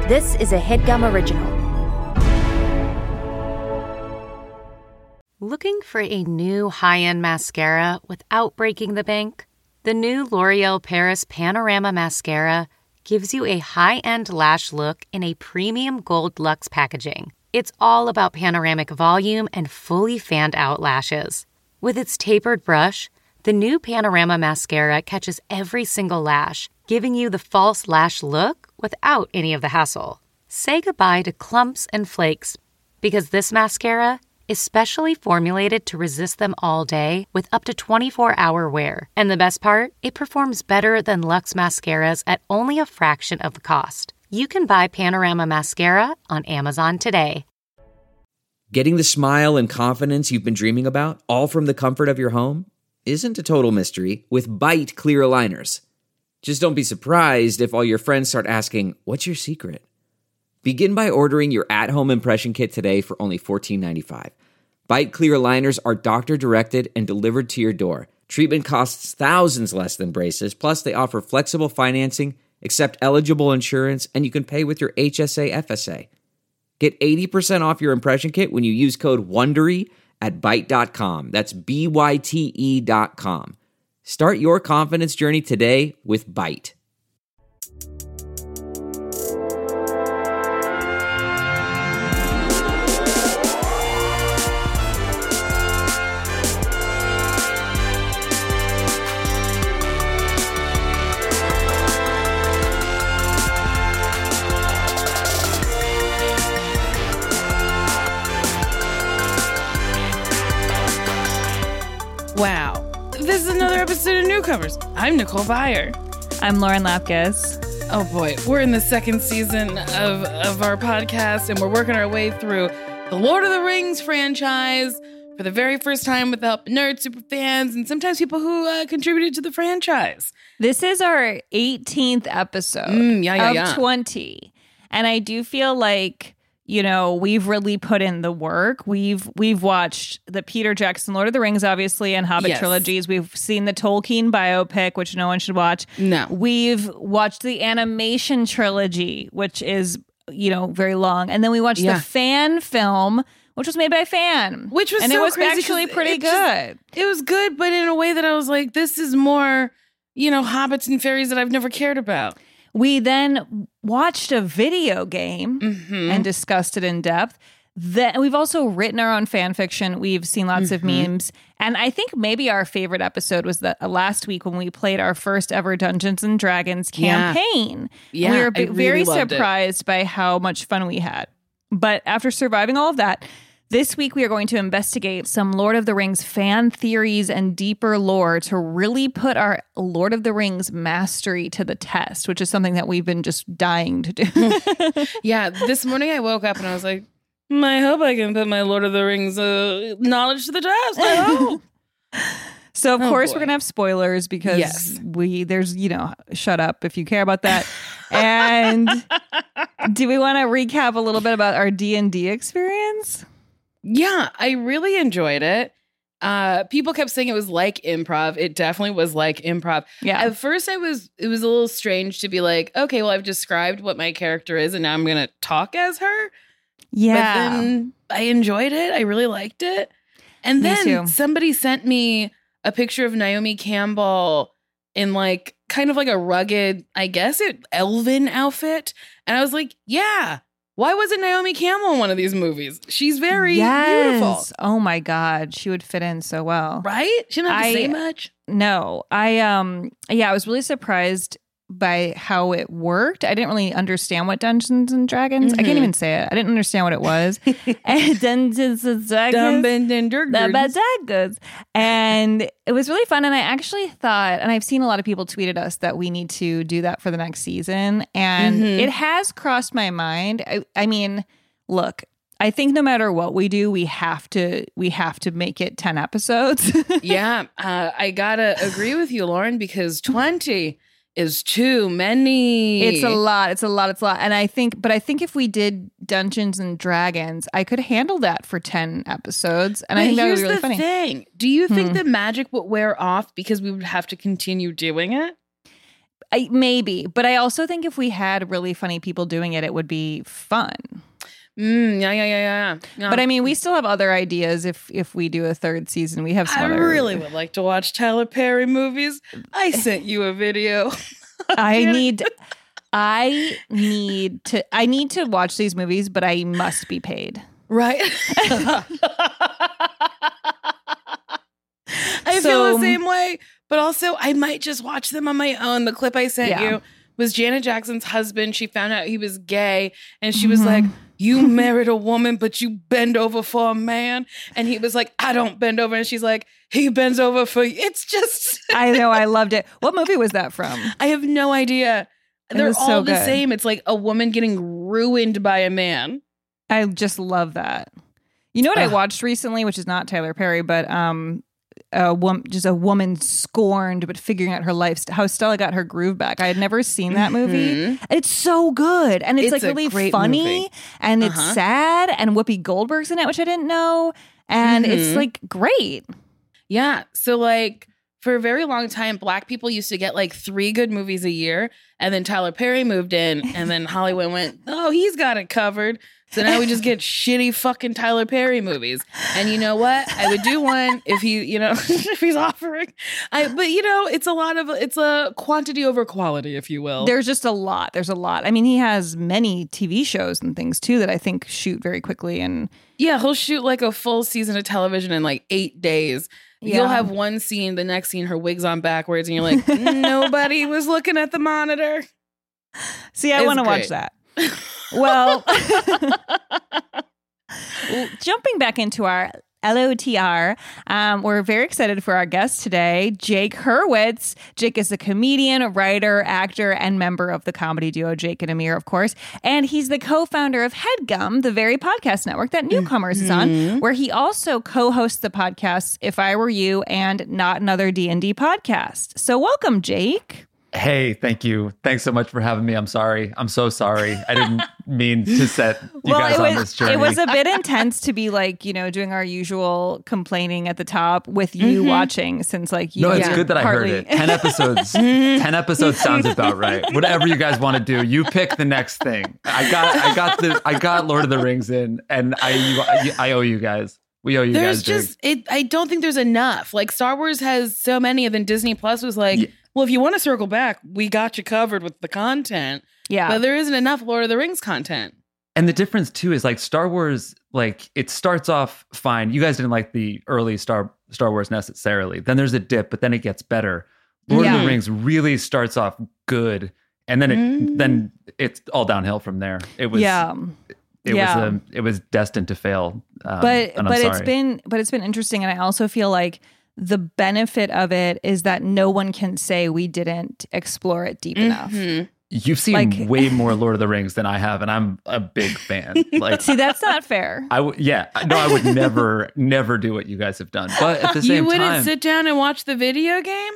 This is a HeadGum original. Looking for a new high-end mascara without breaking the bank? The new L'Oreal Paris Panorama Mascara gives you a high-end lash look in a premium gold luxe packaging. It's all about panoramic volume and fully fanned-out lashes. With its tapered brush, the new Panorama Mascara catches every single lash, giving you the false lash look without any of the hassle. Say goodbye to clumps and flakes, because this mascara is specially formulated to resist them all day with up to 24-hour wear. And the best part? It performs better than Luxe mascaras at only a fraction of the cost. You can buy Panorama Mascara on Amazon today. Getting the smile and confidence you've been dreaming about, all from the comfort of your home, isn't a total mystery with Byte clear aligners. Just don't be surprised if all your friends start asking, "What's your secret?" Begin by ordering your at-home impression kit today for only $14.95. Byte clear aligners are doctor-directed and delivered to your door. Treatment costs thousands less than braces, plus they offer flexible financing, accept eligible insurance, and you can pay with your HSA FSA. Get 80% off your impression kit when you use code WONDERY at Byte.com. That's BYTE.com. Start your confidence journey today with Byte. Wow. This is another episode of Newcomers. I'm Nicole Byer. I'm Lauren Lapkus. Oh boy, we're in the second season of our podcast, and we're working our way through the Lord of the Rings franchise for the very first time with the help of nerd super fans and sometimes people who contributed to the franchise. This is our 18th episode of 20. And I do feel like, you know, we've really put in the work. We've watched the Peter Jackson Lord of the Rings, obviously, and Hobbit trilogies. We've seen the Tolkien biopic, which no one should watch. No. We've watched the animation trilogy, which is, you know, very long. And then we watched the fan film, which was made by a fan. Which was and so it was crazy actually pretty good. It was good, but in a way that I was like, this is more, you know, hobbits and fairies that I've never cared about. We then watched a video game and discussed it in depth. Then we've also written our own fan fiction. We've seen lots of memes. And I think maybe our favorite episode was the last week when we played our first ever Dungeons and Dragons campaign. Yeah, we were I really very loved surprised by how much fun we had. But after surviving all of that, this week we are going to investigate some Lord of the Rings fan theories and deeper lore to really put our Lord of the Rings mastery to the test, which is something that we've been just dying to do. Yeah, this morning I woke up and I was like, I hope I can put my Lord of the Rings knowledge to the test. I hope. So, of course, we're going to have spoilers because there's, you know, shut up if you care about that. And do we want to recap a little bit about our D&D experience? Yeah, I really enjoyed it. People kept saying it was like improv. It definitely was like improv. Yeah. At first, it was a little strange to be like, okay, well, I've described what my character is, and now I'm going to talk as her. Yeah. But then I enjoyed it. I really liked it. And then somebody sent me a picture of Naomi Campbell in like kind of like a rugged, I guess, elven outfit. And I was like, yeah. Why wasn't Naomi Campbell in one of these movies? She's very beautiful. Oh my God. She would fit in so well. Right? She didn't have to say much. No. I was really surprised by how it worked. I didn't really understand what Dungeons and Dragons. I can't even say it. I didn't understand what it was. And Dungeons and Dragons. And it was really fun. And I actually thought, and I've seen a lot of people tweet at us that we need to do that for the next season. And it has crossed my mind. I mean, look, I think no matter what we do, we have to make it 10 episodes. Yeah. I gotta agree with you, Lauren, because 20 is too many. It's a lot. And I think if we did Dungeons and Dragons, I could handle that for 10 episodes. And I think that would be really funny. Here's the thing. Do you think the magic would wear off because we would have to continue doing it? Maybe, but I also think if we had really funny people doing it, it would be fun. Yeah. But I mean, we still have other ideas if we do a third season. We have some I really would like to watch Tyler Perry movies. I sent you a video. I need to watch these movies, but I must be paid. Right. I feel the same way, but also I might just watch them on my own. The clip I sent you was Janet Jackson's husband. She found out he was gay, and she was like, you married a woman, but you bend over for a man. And he was like, I don't bend over. And she's like, he bends over for you. It's just... I know. I loved it. What movie was that from? I have no idea. They're all the same. It's like a woman getting ruined by a man. I just love that. You know what I watched recently, which is not Tyler Perry, but a woman scorned but figuring out her life, how Stella got her groove back. I had never seen that movie. It's so good, and it's like really funny movie. And it's sad, and Whoopi Goldberg's in it, which I didn't know, and it's like great. Yeah, so like for a very long time, Black people used to get like 3 good movies a year, and then Tyler Perry moved in, and then Hollywood went, oh, he's got it covered. So now we just get shitty fucking Tyler Perry movies. And you know what? I would do one if he, if he's offering. But it's a quantity over quality, if you will. There's just a lot. There's a lot. I mean, he has many TV shows and things too that I think shoot very quickly. And yeah, he'll shoot like a full season of television in like 8 days. Yeah. You'll have one scene, the next scene, her wig's on backwards, and you're like, nobody was looking at the monitor. See, I want to watch that. Well, jumping back into our LOTR, we're very excited for our guest today, Jake Hurwitz. Jake is a comedian, writer, actor, and member of the comedy duo Jake and Amir, of course. And he's the co-founder of HeadGum, the very podcast network that Newcomers is on, where he also co-hosts the podcasts If I Were You and Not Another D&D Podcast. So welcome, Jake. Hey, thank you. Thanks so much for having me. I'm sorry. I'm so sorry. I didn't mean to set you guys on this journey. It was a bit intense to be like, doing our usual complaining at the top with you watching, since like you. No, it's good that I heard it. 10 episodes. 10 episodes sounds about right. Whatever you guys want to do, you pick the next thing. I got Lord of the Rings in, and I owe you guys. We owe you guys. I don't think there's enough. Like Star Wars has so many, and then Disney Plus was like. Yeah. Well, if you want to circle back, we got you covered with the content. Yeah. But there isn't enough Lord of the Rings content. And the difference, too, is like Star Wars, like it starts off fine. You guys didn't like the early Star Wars necessarily. Then there's a dip, but then it gets better. Lord of the Rings really starts off good. And then it's all downhill from there. It was it was destined to fail. But it's been interesting. And I also feel like the benefit of it is that no one can say we didn't explore it deep enough. You've seen way more Lord of the Rings than I have, and I'm a big fan. Like, see, that's not fair. I would never do what you guys have done. But at the same time, you wouldn't sit down and watch the video game.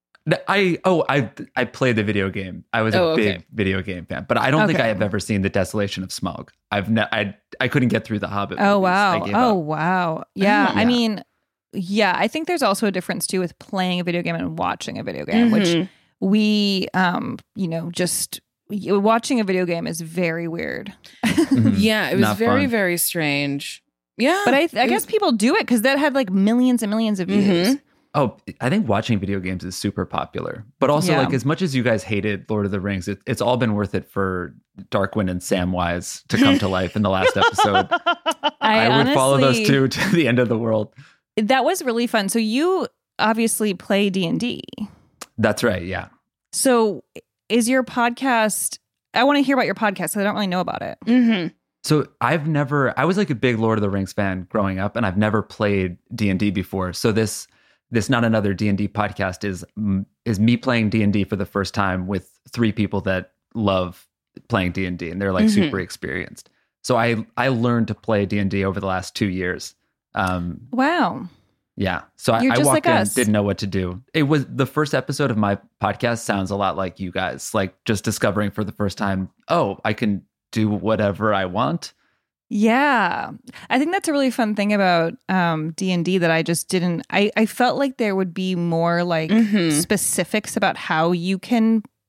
I played the video game. I was a big video game fan, but I don't think I have ever seen The Desolation of Smaug. I couldn't get through the Hobbit. Oh movies. Wow! Yeah, I mean. Yeah, I think there's also a difference too with playing a video game and watching a video game, which we, just watching a video game is very weird. Yeah, it was very, very strange. Yeah. But I guess people do it because that had like millions and millions of views. Oh, I think watching video games is super popular. But also, like, as much as you guys hated Lord of the Rings, it's all been worth it for Darkwing and Samwise to come to life in the last episode. I would follow those two to the end of the world. That was really fun. So you obviously play D&D. That's right, yeah. So is your podcast... I want to hear about your podcast because I don't really know about it. So I was like a big Lord of the Rings fan growing up, and I've never played D&D before. So this Not Another D&D podcast is me playing D&D for the first time with 3 people that love playing D&D, and they're like super experienced. So I learned to play D&D over the last 2 years. Wow. Yeah. So I walked in, didn't know what to do. It was the first episode of my podcast sounds a lot like you guys, like just discovering for the first time, oh, I can do whatever I want. Yeah. I think that's a really fun thing about D&D that I just didn't, I felt like there would be more like specifics about how you can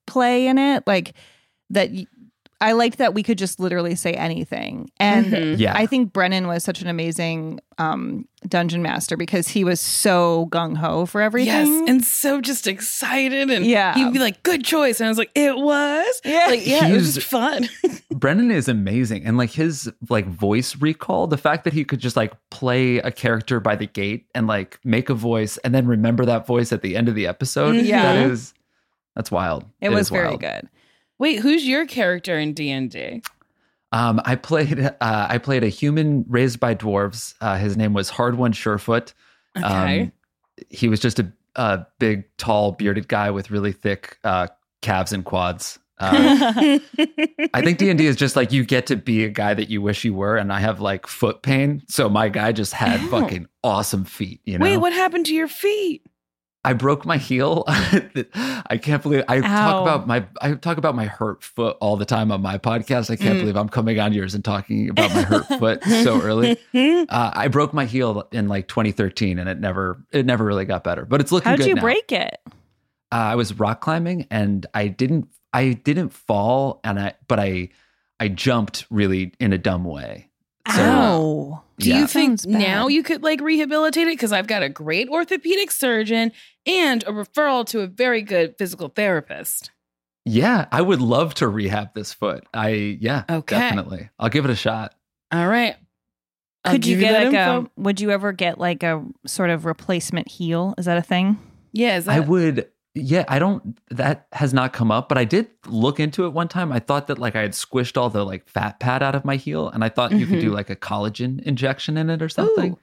play in it, like that. I liked that we could just literally say anything. And I think Brennan was such an amazing dungeon master because he was so gung-ho for everything. Yes, and so just excited. And he'd be like, good choice. And I was like, it was? Yeah. Like, it was just fun. Brennan is amazing. And like his like voice recall, the fact that he could just like play a character by the gate and like make a voice and then remember that voice at the end of the episode. That's wild. It was very good. Wait, who's your character in D&D? I played a human raised by dwarves. His name was Hard One Surefoot. Okay. He was just a big, tall, bearded guy with really thick calves and quads. I think D&D is just like you get to be a guy that you wish you were, and I have like foot pain, so my guy just had fucking awesome feet. You know? Wait, what happened to your feet? I broke my heel. I can't believe I talk about my hurt foot all the time on my podcast. I can't believe I'm coming on yours and talking about my hurt foot so early. I broke my heel in like 2013, and it never really got better. But it's looking good now. How'd you break it? I was rock climbing, and I didn't fall, but I jumped really in a dumb way. So, do you think now you could like rehabilitate it? Because I've got a great orthopedic surgeon and a referral to a very good physical therapist. Yeah, I would love to rehab this foot. Definitely. I'll give it a shot. All right. Could you get like would you ever get like a sort of replacement heel? Is that a thing? Yeah, I would. Yeah, that has not come up, but I did look into it one time. I thought that like I had squished all the like fat pad out of my heel, and I thought you could do like a collagen injection in it or something.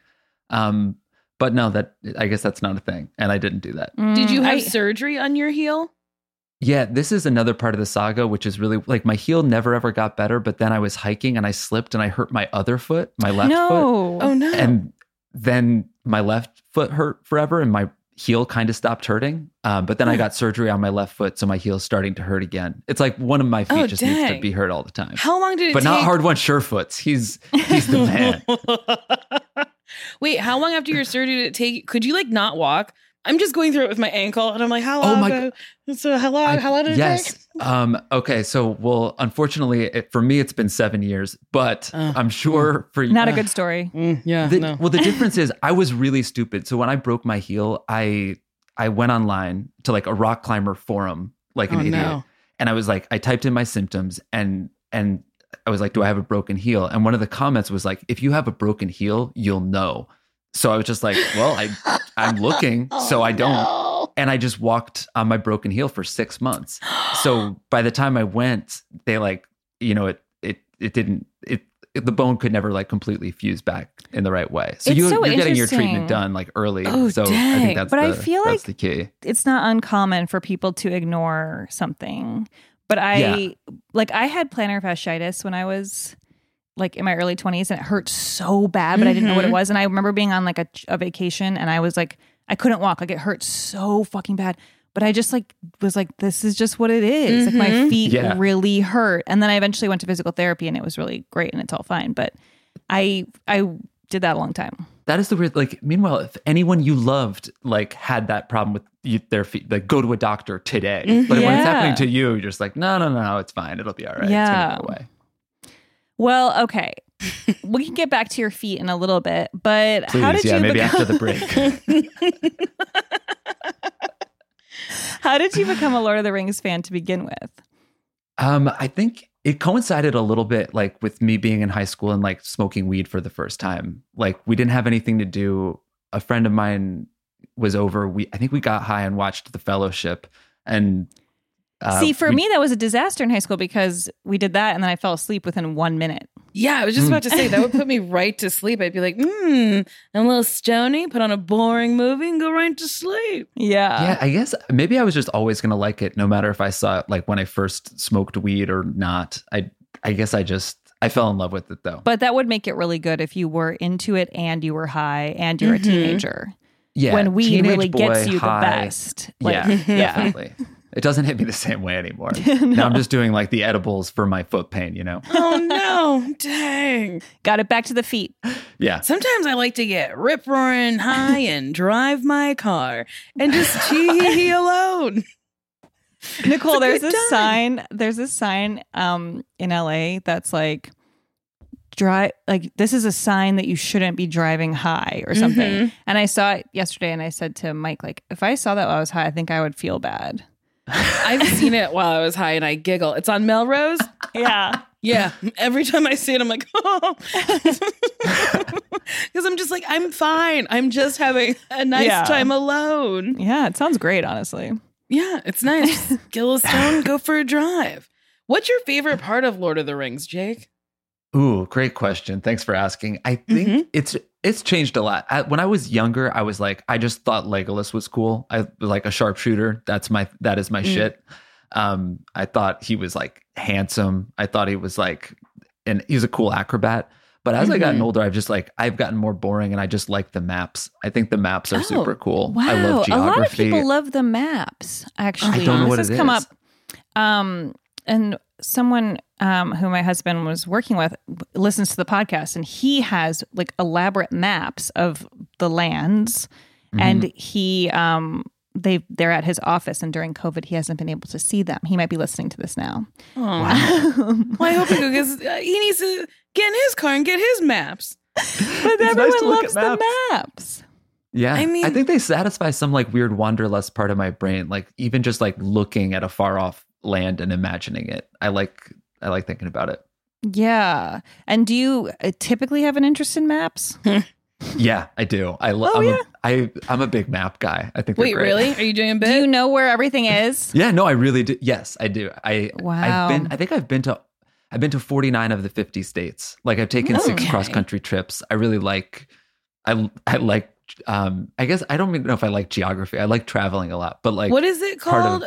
But no, I guess that's not a thing. And I didn't do that. Did you have surgery on your heel? Yeah, this is another part of the saga, which is really like my heel never ever got better, but then I was hiking and I slipped and I hurt my other foot, my left foot. Oh no. And then my left foot hurt forever and my heel kind of stopped hurting. But then I got surgery on my left foot, so my heel's starting to hurt again. It's like one of my feet needs to be hurt all the time. How long did it take? But not Hard One Surefoots. He's the man. Wait, how long after your surgery did it take? Could you like not walk? I'm just going through it with my ankle, and I'm like, how long? How long did it take? Okay. So, well, unfortunately, for me, it's been 7 years, but I'm sure for you. Not a good story. Well, the difference is I was really stupid. So when I broke my heel, I went online to like a rock climber forum, like an idiot. No. And I was like, I typed in my symptoms and I was like, do I have a broken heel? And one of the comments was like, if you have a broken heel, you'll know. So I was just like, well, I'm looking, so I don't. No. And I just walked on my broken heel for 6 months. So by the time I went, they like, you know, the bone could never like completely fuse back in the right way. So you're getting your treatment done like early. So dang. I think I feel like the key. It's not uncommon for people to ignore something. But I had plantar fasciitis when I was like in my early 20s, and it hurt so bad, but I didn't know what it was. And I remember being on like a vacation, and I was like, I couldn't walk. Like it hurt so fucking bad. But I just like was like, this is just what it is. Like my feet really hurt. And then I eventually went to physical therapy, and it was really great, and it's all fine. But I did that a long time. That is the weird, like, meanwhile, if anyone you loved, like, had that problem with their feet, like, go to a doctor today. But when it's happening to you, you're just like, no, it's fine. It'll be all right. Yeah. It's going to go away. Well, okay. We can get back to your feet in a little bit, but please, how did you maybe after the break. How did you become a Lord of the Rings fan to begin with? I think it coincided a little bit like with me being in high school and like smoking weed for the first time. Like we didn't have anything to do. A friend of mine was over. I think we got high and watched The Fellowship. And see, for me, that was a disaster in high school because we did that and then I fell asleep within 1 minute. Yeah, I was just about to say that would put me right to sleep. I'd be like, I'm a little stony, put on a boring movie and go right to sleep. Yeah. Yeah, I guess maybe I was just always going to like it no matter if I saw it like when I first smoked weed or not. I guess I fell in love with it though. But that would make it really good if you were into it and you were high and you're a teenager. Yeah. When weed really gets you the best. Like, definitely. It doesn't hit me the same way anymore. No. Now I'm just doing like the edibles for my foot pain, you know? Oh no, dang. Got it back to the feet. Yeah. Sometimes I like to get rip-roaring high and drive my car and just tee alone. Nicole, there's a sign. There's a sign in LA that's like this is a sign that you shouldn't be driving high or something. And I saw it yesterday and I said to Mike, like, if I saw that while I was high, I think I would feel bad. I've seen it while I was high and I giggle. It's on Melrose. Yeah. Yeah. Every time I see it, I'm like, oh. Because I'm just like, I'm fine. I'm just having a nice time alone. Yeah. It sounds great, honestly. Yeah. It's nice. Yellowstone, go for a drive. What's your favorite part of Lord of the Rings, Jake? Ooh, great question. Thanks for asking. I think it's changed a lot. When I was younger, I was like, I just thought Legolas was cool. I was like a sharpshooter. That is my shit. I thought he was like handsome. I thought he was like, and he was a cool acrobat. But as I gotten older, I've gotten more boring, and I just like the maps. I think the maps are super cool. Wow. I love geography. A lot of people love the maps, actually. I don't know what it is. This has come up. And someone who my husband was working with listens to the podcast, and he has like elaborate maps of the lands, and he they're at his office, and during COVID he hasn't been able to see them. He might be listening to this now. Oh. Wow. Well, I hope he because he needs to get in his car and get his maps. But everyone loves the maps. Yeah, I think they satisfy some like weird wanderlust part of my brain, like even just like looking at a far off land and imagining it. I like thinking about it. Yeah. And do you typically have an interest in maps? Yeah, I do. I'm a big map guy. I think. Wait, really? Are you doing a bit? Do you know where everything is? Yeah, no, I really do. Yes, I do. Wow. I've been to 49 of the 50 states. Like I've taken 6 cross country trips. I really like. I like. I guess I don't even know if I like geography. I like traveling a lot, but like, what is it called?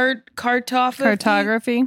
Cartography.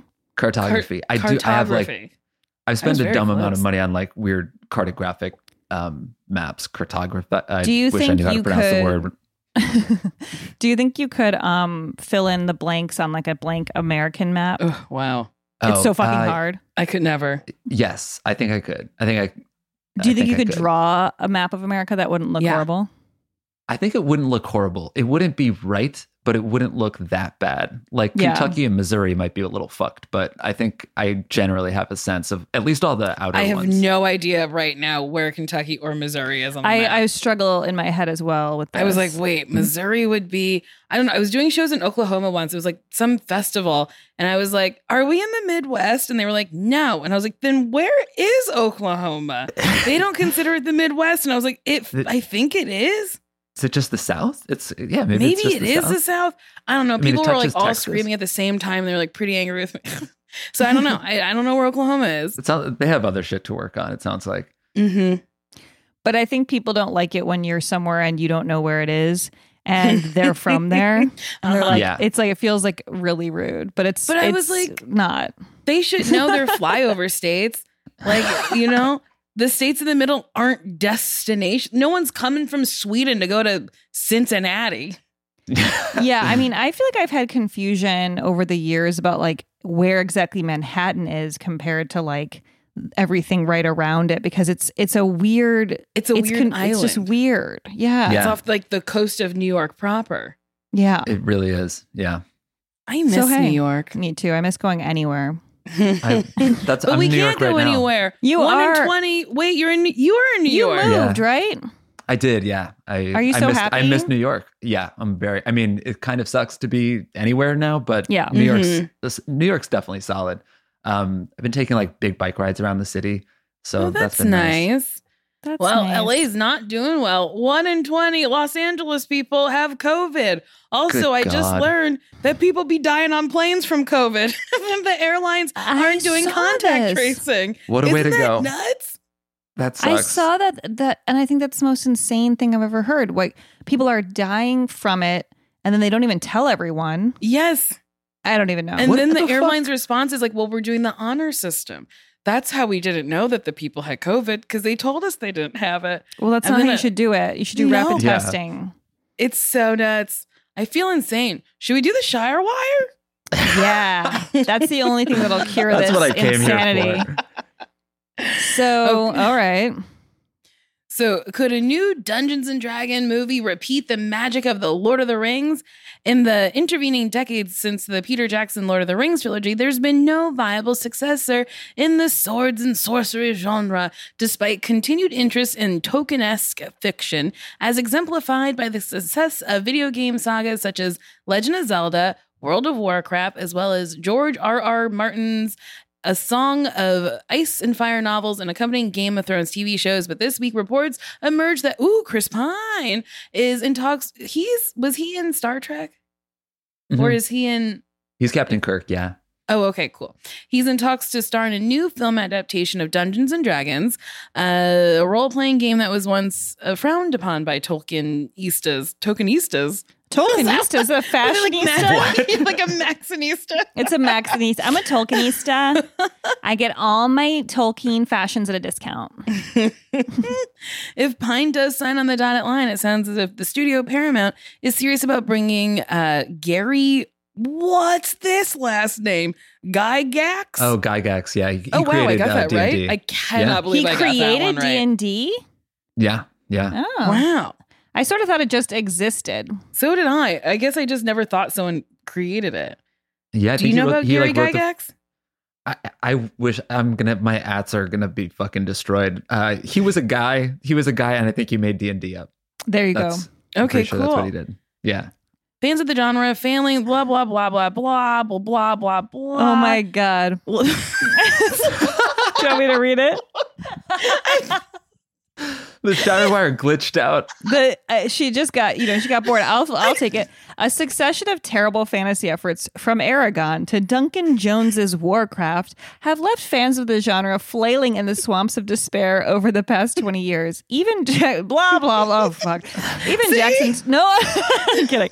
I've spent a dumb amount of money on like weird cartographic maps. Cartography. Do you wish I think knew how to pronounce the word. Do you think you could fill in the blanks on like a blank American map? Oh, wow. It's so fucking hard. I could never. Yes, I think I could. Do you think you could draw a map of America that wouldn't look horrible? I think it wouldn't look horrible. It wouldn't be right, but it wouldn't look that bad. Like Kentucky and Missouri might be a little fucked, but I think I generally have a sense of at least all the outer ones. I have no idea right now where Kentucky or Missouri is on the map. I struggle in my head as well with this. I was like, wait, Missouri would be, I don't know. I was doing shows in Oklahoma once. It was like some festival. And I was like, are we in the Midwest? And they were like, no. And I was like, then where is Oklahoma? They don't consider it the Midwest. And I was like, I think it is. Is it just the South? Maybe it's just it is the South. I don't know. People were like all Texas. screaming at the same time. They were like pretty angry with me. So I don't know. I don't know where Oklahoma is. They have other shit to work on, it sounds like. But I think people don't like it when you're somewhere and you don't know where it is and they're from there. And they're like, it's like, it feels like really rude, but I was like, not. They should know their flyover states. Like, you know, the states in the middle aren't destination. No one's coming from Sweden to go to Cincinnati. Yeah, I mean, I feel like I've had confusion over the years about like where exactly Manhattan is compared to like everything right around it, because it's a weird island. It's just weird. Yeah. It's off like the coast of New York proper. Yeah. It really is. Yeah. I miss New York. Me too. I miss going anywhere. But we can't go anywhere. You 1 are in 20. Wait, you were in New York. You moved, right? I did, yeah. Are you so happy? I miss New York. Yeah, I mean, it kind of sucks to be anywhere now, but yeah. New York's definitely solid. I've been taking like big bike rides around the city, so that's been nice. That's nice. LA's not doing well. 1 in 20 Los Angeles people have COVID. Also, I just learned that people be dying on planes from COVID. The airlines aren't doing contact tracing. What a way to go. Nuts? That sucks. I saw that, and I think that's the most insane thing I've ever heard. Like, people are dying from it, and then they don't even tell everyone. Yes. I don't even know. And then the airline's response is like, well, we're doing the honor system. That's how we didn't know that the people had COVID, because they told us they didn't have it. Well, that's not how you should do it. You should do rapid testing. It's so nuts. I feel insane. Should we do the Shire Wire? Yeah. That's the only thing that'll cure this insanity. So, all right. So, could a new Dungeons and Dragons movie repeat the magic of the Lord of the Rings? In the intervening decades since the Peter Jackson Lord of the Rings trilogy, there's been no viable successor in the swords and sorcery genre, despite continued interest in Tolkien-esque fiction, as exemplified by the success of video game sagas such as Legend of Zelda, World of Warcraft, as well as George R.R. Martin's A Song of Ice and Fire novels and accompanying Game of Thrones TV shows. But this week, reports emerged that, Chris Pine is in talks. Was he in Star Trek? Mm-hmm. Or is he in... He's Captain Kirk, yeah. Oh, okay, cool. He's in talks to star in a new film adaptation of Dungeons and Dragons, a role-playing game that was once frowned upon by Tolkienistas. Tolkienista, a fashionista? Like a Maxinista. It's a Maxinista. I'm a Tolkienista. I get all my Tolkien fashions at a discount. If Pine does sign on the dotted line, it sounds as if the studio Paramount is serious about bringing Gary... What's this last name? Gygax? Oh, Gygax, yeah. He wow, created, I got that D&D. right. I cannot believe I got that one right. He created D&D? Yeah. Oh. Wow. I sort of thought it just existed. So did I. I guess I just never thought someone created it. Yeah. Do you know about Gary Gygax? I wish my ads are gonna be fucking destroyed. He was a guy, and I think he made D&D up. There you go. Okay, sure cool. That's what he did. Yeah. Fans of the genre, family, blah, blah, blah, blah, blah, blah, blah, blah, blah. Oh my God. Do you want me to read it? The Shadowwire glitched out. She just got, she got bored. I'll take it. A succession of terrible fantasy efforts from Aragon to Duncan Jones's Warcraft have left fans of the genre flailing in the swamps of despair over the past 20 years. Even blah, blah, blah. Oh, fuck. Even Jackson's... No, I'm kidding.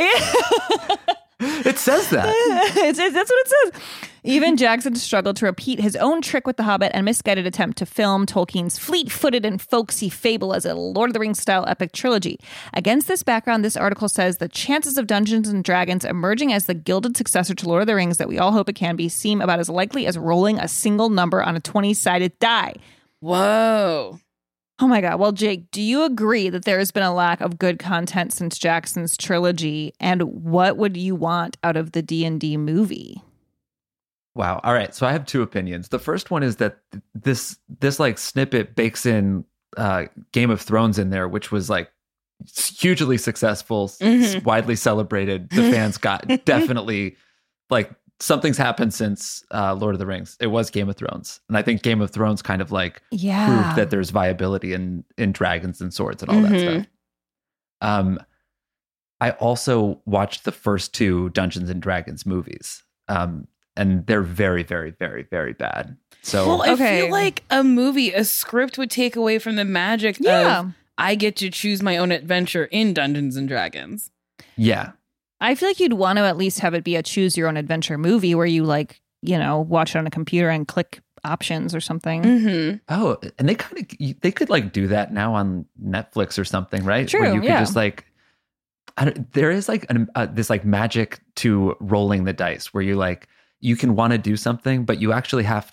It says that. That's what it says. Even Jackson struggled to repeat his own trick with The Hobbit and misguided attempt to film Tolkien's fleet-footed and folksy fable as a Lord of the Rings-style epic trilogy. Against this background, this article says the chances of Dungeons and Dragons emerging as the gilded successor to Lord of the Rings that we all hope it can be seem about as likely as rolling a single number on a 20-sided die. Whoa. Oh my God. Well, Jake, do you agree that there has been a lack of good content since Jackson's trilogy? And what would you want out of the D&D movie? Wow. All right. So I have two opinions. The first one is that this like snippet bakes in Game of Thrones in there, which was like hugely successful, widely celebrated. The fans got definitely like something's happened since Lord of the Rings. It was Game of Thrones. And I think Game of Thrones kind of like proved that there's viability in dragons and swords and all that stuff. I also watched the first two Dungeons and Dragons movies. And they're very, very, very, very bad. So I feel like a script would take away from the magic of I get to choose my own adventure in Dungeons and Dragons. Yeah. I feel like you'd want to at least have it be a choose your own adventure movie where you watch it on a computer and click options or something. Mm-hmm. Oh, and they could like do that now on Netflix or something, right? True. Where you could just like, there is like this like magic to rolling the dice where you can want to do something, but you actually have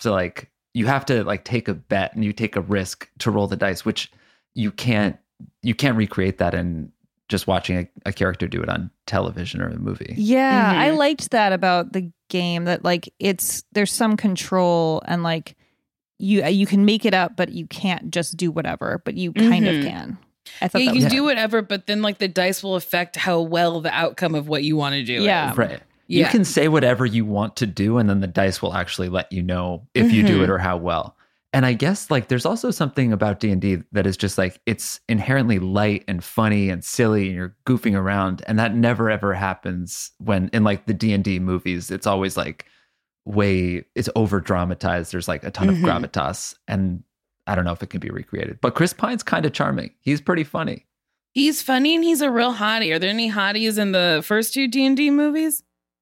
to take a bet and you take a risk to roll the dice, which you can't recreate that in just watching a character do it on television or a movie. Yeah, I liked that about the game, that like there's some control and like you can make it up, but you can't just do whatever, but you kind of can. I thought you can do whatever, but then like the dice will affect how well the outcome of what you want to do. Yeah, is. Right. Yeah. You can say whatever you want to do, and then the dice will actually let you know if you do it or how well. And I guess like there's also something about D&D that is just like it's inherently light and funny and silly, and you're goofing around, and that never ever happens when in like the D&D movies. It's always like it's over dramatized. There's like a ton of gravitas, and I don't know if it can be recreated. But Chris Pine's kind of charming. He's pretty funny. He's funny and he's a real hottie. Are there any hotties in the first two D&D movies?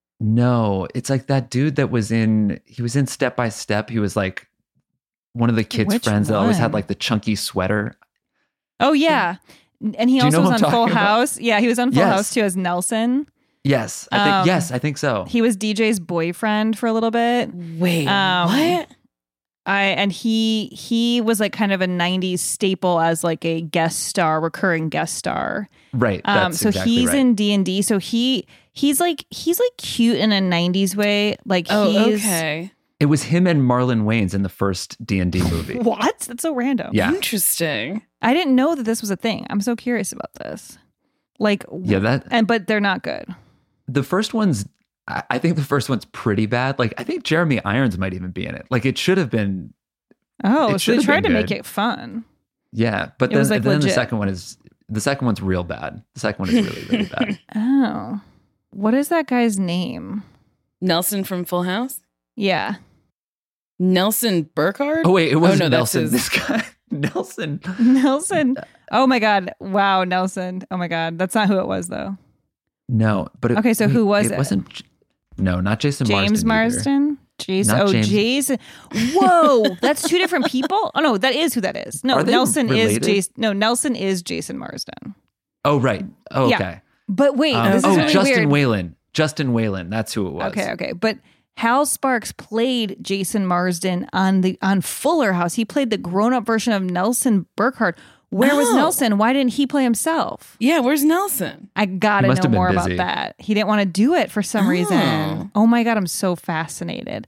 No, it's like that dude that was in Step by Step. He was like one of the kids' friends that always had like the chunky sweater. Oh yeah. And he also was on Full House. Yeah, he was on Full House too as Nelson. Yes. I think so. He was DJ's boyfriend for a little bit. Wait, what? And he was like kind of a 90s staple as like a recurring guest star. Right. That's so exactly he's right. in D&D. So he's like cute in a 90s way. Like okay. It was him and Marlon Wayans in the first D&D movie. What? That's so random. Yeah. Interesting. I didn't know that this was a thing. I'm so curious about this. Like, Yeah, but they're not good. the first one's, I think the first one's pretty bad. Like, I think Jeremy Irons might even be in it. Like, it should have been. Oh, It so should they have tried to been make good. it fun. Yeah, but It was, then like, the legit. second one's real bad. The second one is really, really bad. Oh. What is that guy's name? Nelson from Full House? Yeah. Nelson Burkhart? Oh wait, it wasn't no, that's Nelson. his- This guy, Nelson. Nelson. Oh my God. Wow, Nelson. Oh my God. That's not who it was though. No, but Okay, so who was it? Wasn't. No, not Jason James Marsden. Jason. Not Oh, James. Jason. Whoa, that's two different people. Oh no, that is who that is. No, Are they Nelson is related? Jason. No, Nelson is Jason Marsden. Oh right. Oh, Yeah. okay. But wait, this is really Justin weird. Whalen. Justin Whalen. That's who it was. Okay. But Hal Sparks played Jason Marsden on Fuller House. He played the grown-up version of Nelson Burkhart. Where was Oh. Nelson? Why didn't he play himself? Yeah, where's Nelson? I gotta He must know have been more busy. about that. He didn't want to do it for some reason. Oh my God, I'm so fascinated.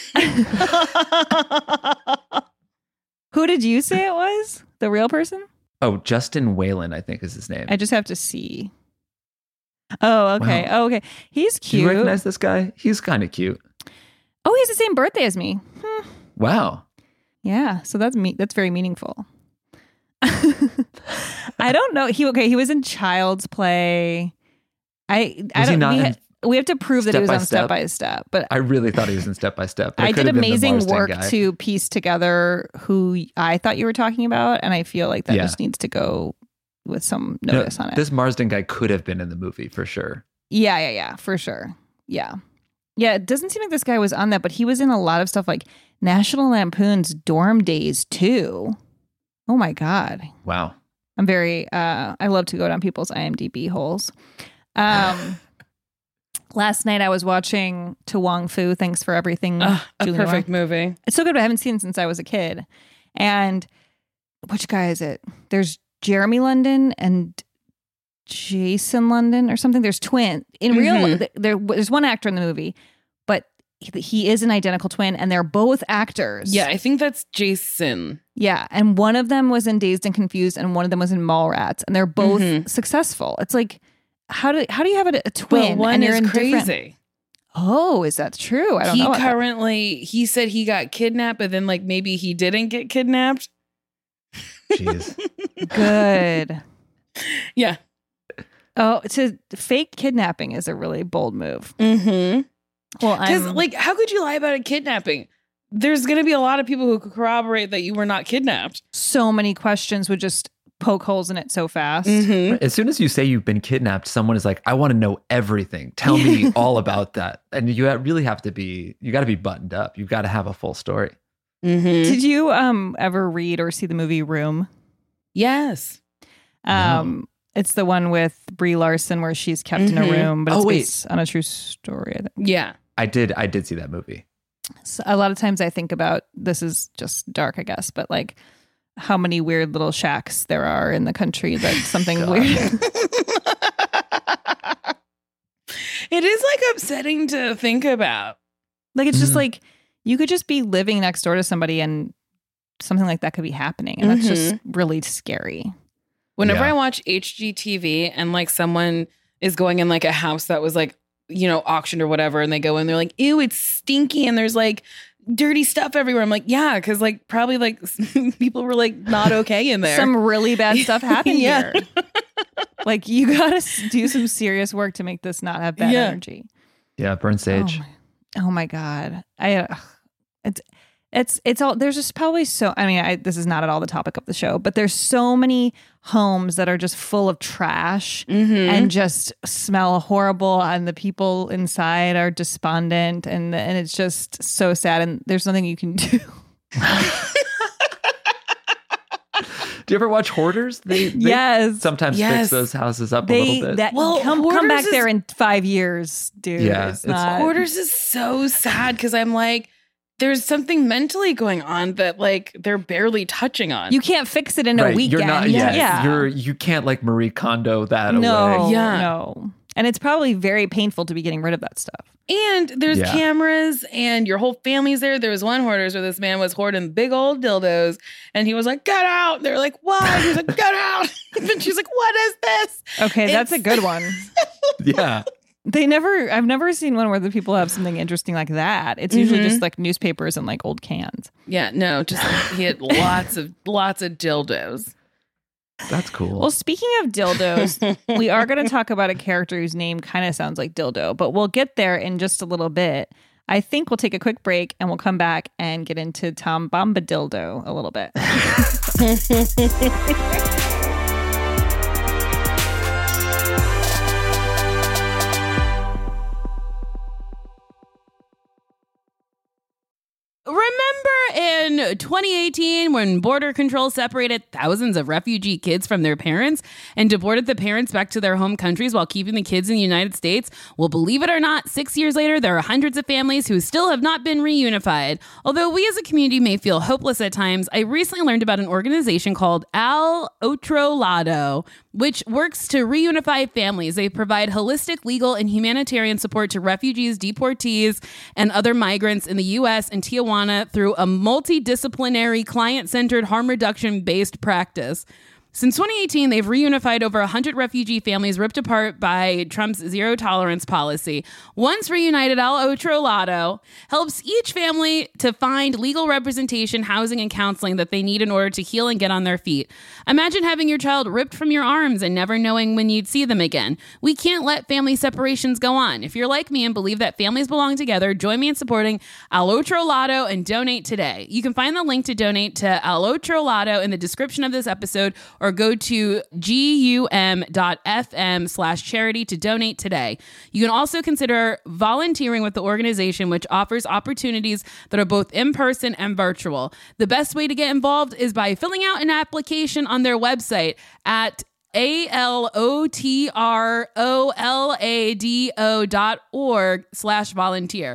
Who did you say it was? The real person? Oh, Justin Whalen, I think is his name. I just have to see. Oh, okay. Wow. Oh, okay. He's Do you cute. recognize this guy? He's kind of cute. Oh, he has the same birthday as me. Wow. Yeah, so that's that's very meaningful. I don't know. He was in Child's Play. I Was he don't. not in We have to prove that he was on Step Step by Step, but I really thought he was in Step by Step. but it I could did have been the amazing Marsden work guy. to piece together who I thought you were talking about, and I feel like that Yeah. just needs to go with some No, notice on it. This Marsden guy could have been in the movie for sure. Yeah, for sure. Yeah. It doesn't seem like this guy was on that, but he was in a lot of stuff like National Lampoon's Dorm Days too. Oh my God. Wow. I'm very, I love to go down people's IMDb holes. Last night I was watching To Wong Fu, Thanks for Everything. A Julie perfect Newmar. movie. It's so good, but I haven't seen it since I was a kid. And which guy is it? There's Jeremy London and Jason London or something. There's twin. In real, there's one actor in the movie, but he is an identical twin, and they're both actors. Yeah, I think that's Jason. Yeah, and one of them was in Dazed and Confused, and one of them was in Mallrats, and they're both successful. It's like, how do you have a twin? Well, one and you're is in crazy. different- Oh, is that true? I don't know. He said he got kidnapped, but then like maybe he didn't get kidnapped. Jeez. Good. Yeah. Oh, to fake kidnapping is a really bold move. Mm-hmm. Well, Because I'm like, how could you lie about a kidnapping? There's going to be a lot of people who could corroborate that you were not kidnapped. so many questions would just poke holes in it so fast. Mm-hmm. As soon as you say you've been kidnapped, someone is like, I want to know everything. Tell me all about that. And you really have to be, you got to be buttoned up. You've got to have a full story. Mm-hmm. Did you ever read or see the movie Room? Yes. It's the one with Brie Larson where she's kept in a room, but it's based on a true story. I think. Yeah. I did see that movie. So a lot of times I think about, this is just dark, I guess, but like how many weird little shacks there are in the country that something weird. It is like upsetting to think about. Like it's just like you could just be living next door to somebody and something like that could be happening. And that's just really scary. Whenever Yeah. I watch HGTV and like someone is going in like a house that was like, you know, auctioned or whatever, and they go in, they're like, ew, it's stinky and there's like dirty stuff everywhere. I'm like, yeah, because like probably like people were like not okay in there. Some really bad stuff happened Yeah. here. Like you got to do some serious work to make this not have bad Yeah. energy. Yeah, Burn Sage. Oh my God. It's all, there's just probably so, I mean, this is not at all the topic of the show, but there's so many homes that are just full of trash and just smell horrible, and the people inside are despondent, and it's just so sad, and there's nothing you can do. Do you ever watch Hoarders? They Yes. sometimes Yes. fix those houses up a little bit. Come Hoarders back there is- in 5 years, dude. Yeah, It's it's not. Hoarders is so sad because I'm like, there's something mentally going on that like they're barely touching on. You can't fix it in a weekend. You're not, you can't like Marie Kondo that away. No. And it's probably very painful to be getting rid of that stuff. And there's cameras and your whole family's there. There was one hoarders where this man was hoarding big old dildos and he was like, get out. They're like, why? He was like, get out. And she's like, what is this? Okay, that's a good one. Yeah. I've never seen one where the people have something interesting like that. It's usually just like newspapers and like old cans. Yeah, no, just he had lots of dildos. That's cool. Well, speaking of dildos, we are going to talk about a character whose name kind of sounds like dildo, but we'll get there in just a little bit. I think we'll take a quick break and we'll come back and get into Tom Bombadildo a little bit. Remember in 2018 when Border Control separated thousands of refugee kids from their parents and deported the parents back to their home countries while keeping the kids in the United States? Well, believe it or not, 6 years later, there are hundreds of families who still have not been reunified. Although we as a community may feel hopeless at times, I recently learned about an organization called Al Otro Lado, which works to reunify families. They provide holistic, legal, and humanitarian support to refugees, deportees, and other migrants in the U.S. and Tijuana through a multidisciplinary, client-centered, harm reduction-based practice. Since 2018, they've reunified over 100 refugee families ripped apart by Trump's zero-tolerance policy. Once reunited, Al Otro Lado helps each family to find legal representation, housing, and counseling that they need in order to heal and get on their feet. Imagine having your child ripped from your arms and never knowing when you'd see them again. We can't let family separations go on. If you're like me and believe that families belong together, join me in supporting Al Otro Lado and donate today. You can find the link to donate to Al Otro Lado in the description of this episode, or go to gum.fm/charity to donate today. You can also consider volunteering with the organization, which offers opportunities that are both in-person and virtual. The best way to get involved is by filling out an application on their website at alotrolado.org/volunteer.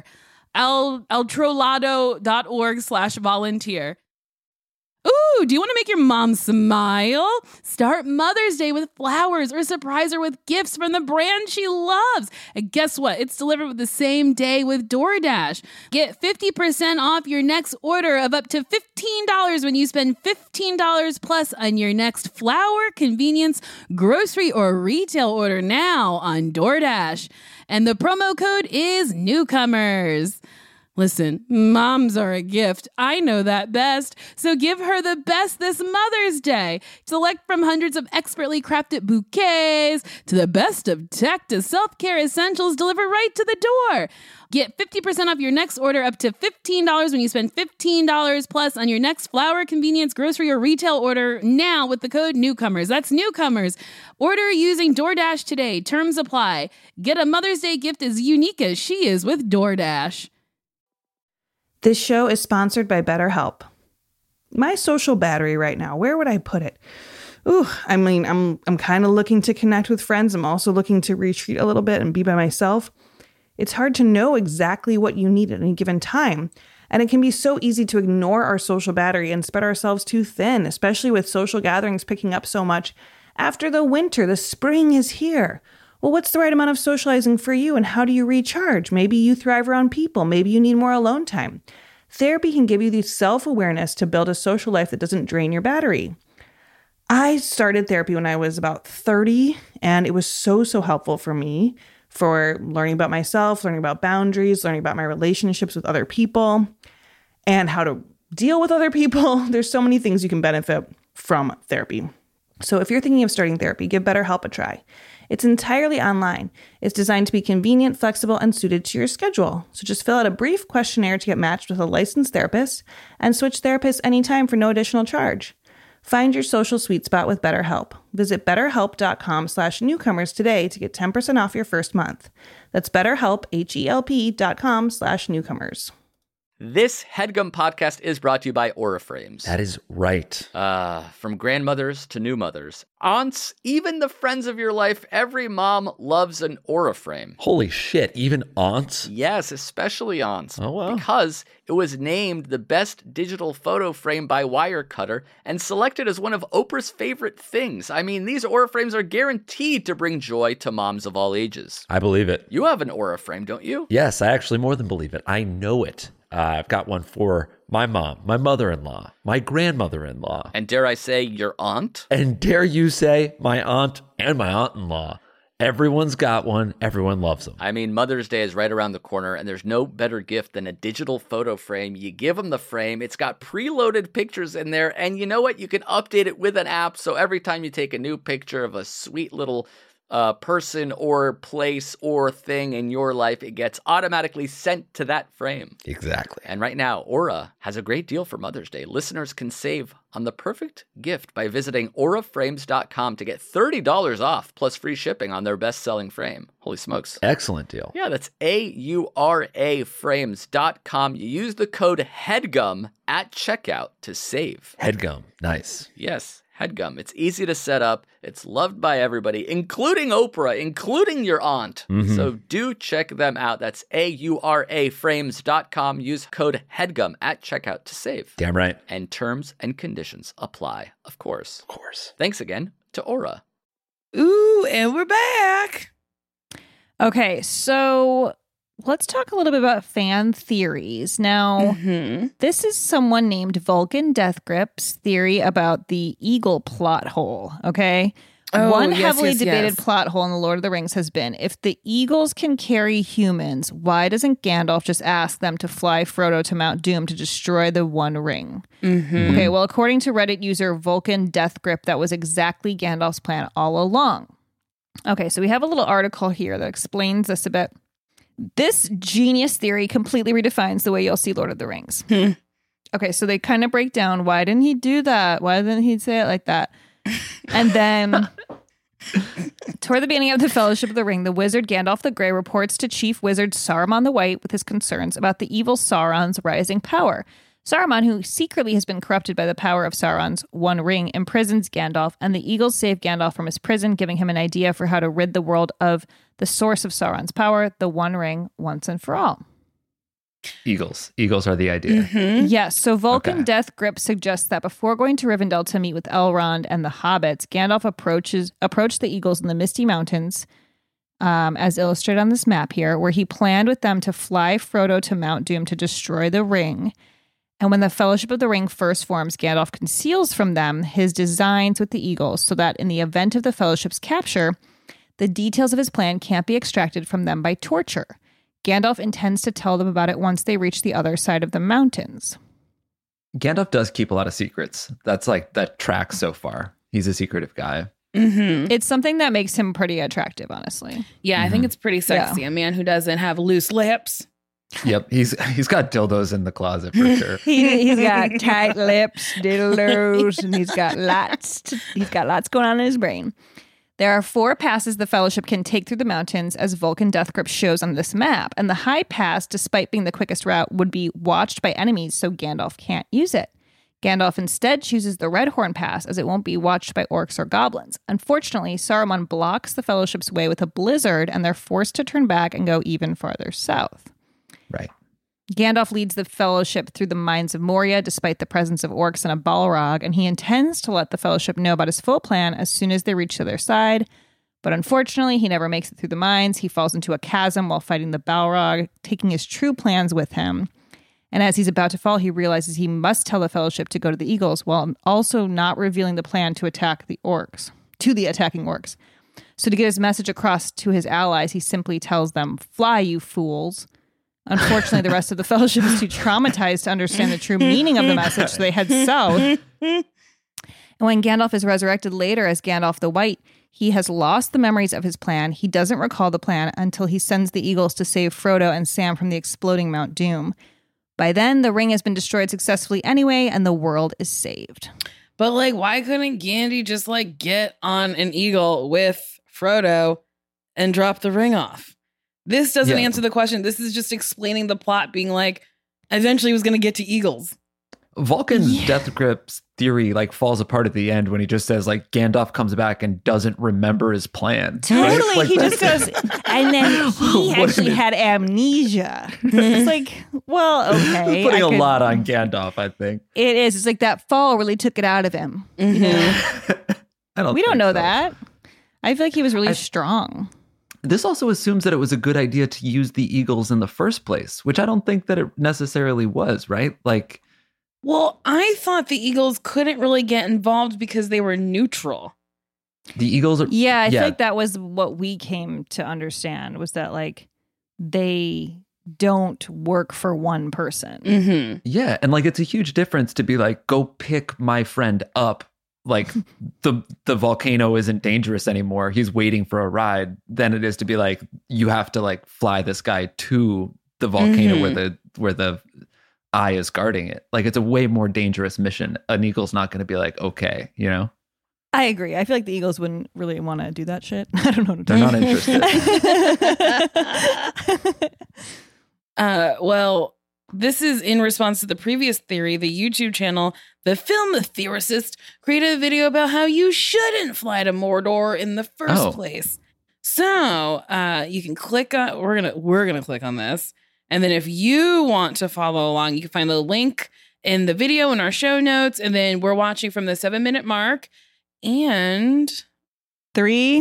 altrolado.org/volunteer. Ooh, do you want to make your mom smile? Start Mother's Day with flowers or surprise her with gifts from the brand she loves. And guess what? It's delivered with the same day with DoorDash. Get 50% off your next order of up to $15 when you spend $15 plus on your next flower, convenience, grocery, or retail order now on DoorDash. And the promo code is Newcomers. Listen, moms are a gift. I know that best. So give her the best this Mother's Day. Select from hundreds of expertly crafted bouquets to the best of tech to self-care essentials delivered right to the door. Get 50% off your next order up to $15 when you spend $15 plus on your next flower, convenience, grocery, or retail order now with the code Newcomers. That's Newcomers. Order using DoorDash today. Terms apply. Get a Mother's Day gift as unique as she is with DoorDash. This show is sponsored by BetterHelp. My social battery right now, where would I put it? I'm kind of looking to connect with friends. I'm also looking to retreat a little bit and be by myself. It's hard to know exactly what you need at any given time. And it can be so easy to ignore our social battery and spread ourselves too thin, especially with social gatherings picking up so much. After the winter, the spring is here. Well, what's the right amount of socializing for you, and how do you recharge? Maybe you thrive around people. Maybe you need more alone time. Therapy can give you the self-awareness to build a social life that doesn't drain your battery. I started therapy when I was about 30, and it was so helpful for me for learning about myself, learning about boundaries, learning about my relationships with other people, and how to deal with other people. There's so many things you can benefit from therapy. So if you're thinking of starting therapy, give BetterHelp a try. It's entirely online. It's designed to be convenient, flexible, and suited to your schedule. So just fill out a brief questionnaire to get matched with a licensed therapist and switch therapists anytime for no additional charge. Find your social sweet spot with BetterHelp. Visit betterhelp.com/newcomers today to get 10% off your first month. That's BetterHelp, HELP.com/newcomers. This HeadGum podcast is brought to you by Aura Frames. That is right. From grandmothers to new mothers, aunts, even the friends of your life, every mom loves an Aura Frame. Holy shit, even aunts? Yes, especially aunts. Oh, wow. Because it was named the best digital photo frame by Wirecutter and selected as one of Oprah's favorite things. I mean, these Aura Frames are guaranteed to bring joy to moms of all ages. I believe it. You have an Aura Frame, don't you? Yes, I actually more than believe it. I know it. I've got one for my mom, my mother-in-law, my grandmother-in-law. And dare I say, your aunt? And dare you say, my aunt and my aunt-in-law. Everyone's got one. Everyone loves them. I mean, Mother's Day is right around the corner, and there's no better gift than a digital photo frame. You give them the frame. It's got preloaded pictures in there, and you know what? You can update it with an app, so every time you take a new picture of a sweet little person or place or thing in your life, it gets automatically sent to that frame. Exactly. And right now, Aura has a great deal for Mother's Day. Listeners can save on the perfect gift by visiting auraframes.com to get $30 off plus free shipping on their best-selling frame. Holy smokes. Excellent deal. Yeah, that's auraframes.com. You use the code HEADGUM at checkout to save. HeadGum. Nice. Yes. HeadGum. It's easy to set up. It's loved by everybody, including Oprah, including your aunt. Mm-hmm. So do check them out. That's auraframes.com. Use code HEADGUM at checkout to save. Damn right. And terms and conditions apply, of course. Of course. Thanks again to Aura. Ooh, and we're back. Okay, so let's talk a little bit about fan theories. Now, this is someone named Vulcan Deathgrip's theory about the eagle plot hole, okay? One heavily debated plot hole in The Lord of the Rings has been, if the eagles can carry humans, why doesn't Gandalf just ask them to fly Frodo to Mount Doom to destroy the One Ring? Okay, well, according to Reddit user Vulcan Deathgrip, that was exactly Gandalf's plan all along. Okay, so we have a little article here that explains this a bit. This genius theory completely redefines the way you'll see Lord of the Rings. Okay, so they kind of break down, why didn't he do that? Why didn't he say it like that? And then, toward the beginning of the Fellowship of the Ring, the wizard Gandalf the Grey reports to Chief Wizard Saruman the White with his concerns about the evil Sauron's rising power. Saruman, who secretly has been corrupted by the power of Sauron's One Ring, imprisons Gandalf, and the Eagles save Gandalf from his prison, giving him an idea for how to rid the world of the source of Sauron's power, the One Ring, once and for all. Eagles. Eagles are the idea. Yes, so Vulcan Deathgrip suggests that before going to Rivendell to meet with Elrond and the hobbits, Gandalf approached the Eagles in the Misty Mountains, as illustrated on this map here, where he planned with them to fly Frodo to Mount Doom to destroy the ring. And when the Fellowship of the Ring first forms, Gandalf conceals from them his designs with the Eagles so that in the event of the Fellowship's capture, the details of his plan can't be extracted from them by torture. Gandalf intends to tell them about it once they reach the other side of the mountains. Gandalf does keep a lot of secrets. That's like, that tracks so far. He's a secretive guy. It's something that makes him pretty attractive, honestly. Yeah, I think it's pretty sexy. A man who doesn't have loose lips. Yep, he's got dildos in the closet for sure. He's got tight lips, dildos, and he's got lots going on in his brain. There are 4 passes the Fellowship can take through the mountains, as Vulcan Deathgrip shows on this map, and the High Pass, despite being the quickest route, would be watched by enemies, so Gandalf can't use it. Gandalf instead chooses the Redhorn Pass, as it won't be watched by orcs or goblins. Unfortunately, Saruman blocks the Fellowship's way with a blizzard, and they're forced to turn back and go even farther south. Right. Gandalf leads the Fellowship through the mines of Moria despite the presence of orcs and a Balrog, and he intends to let the Fellowship know about his full plan as soon as they reach the other side. But unfortunately, he never makes it through the mines. He falls into a chasm while fighting the Balrog, taking his true plans with him. And as he's about to fall, he realizes he must tell the Fellowship to go to the Eagles, while also not revealing the plan to attack the orcs, to the attacking orcs. So to get his message across to his allies, he simply tells them, "Fly, you fools." Unfortunately, the rest of the Fellowship is too traumatized to understand the true meaning of the message, so they head south. And when Gandalf is resurrected later as Gandalf the White, he has lost the memories of his plan. He doesn't recall the plan until he sends the Eagles to save Frodo and Sam from the exploding Mount Doom. By then, the ring has been destroyed successfully anyway, and the world is saved. But, like, why couldn't Gandhi just, like, get on an eagle with Frodo and drop the ring off? This doesn't answer the question. This is just explaining the plot, being like, eventually was going to get to eagles. Vulcan's death grips theory like falls apart at the end when he just says like Gandalf comes back and doesn't remember his plan. Totally, right? Like, he just goes, and then he actually had amnesia. It's like, well, okay. Putting a lot on Gandalf, I think. It is. It's like that fall really took it out of him. You know? We don't know that. I feel like he was really strong. This also assumes that it was a good idea to use the eagles in the first place, which I don't think that it necessarily was, right? Like, well, I thought the eagles couldn't really get involved because they were neutral. The eagles are... Yeah, I think that was what we came to understand, was that like they don't work for one person. Mm-hmm. Yeah, and like it's a huge difference to be like, go pick my friend up. Like the volcano isn't dangerous anymore. He's waiting for a ride. Than it is to be like, you have to like fly this guy to the volcano where the eye is guarding it. Like it's a way more dangerous mission. An eagle's not going to be like, okay, you know? I agree. I feel like the eagles wouldn't really want to do that shit. I don't know. They're not interested. Well, this is in response to the previous theory. The YouTube channel, The Film Theorist, created a video about how you shouldn't fly to Mordor in the first place. So you can click on. We're gonna click on this, and then if you want to follow along, you can find the link in the video in our show notes. And then we're watching from the 7-minute mark. And 3,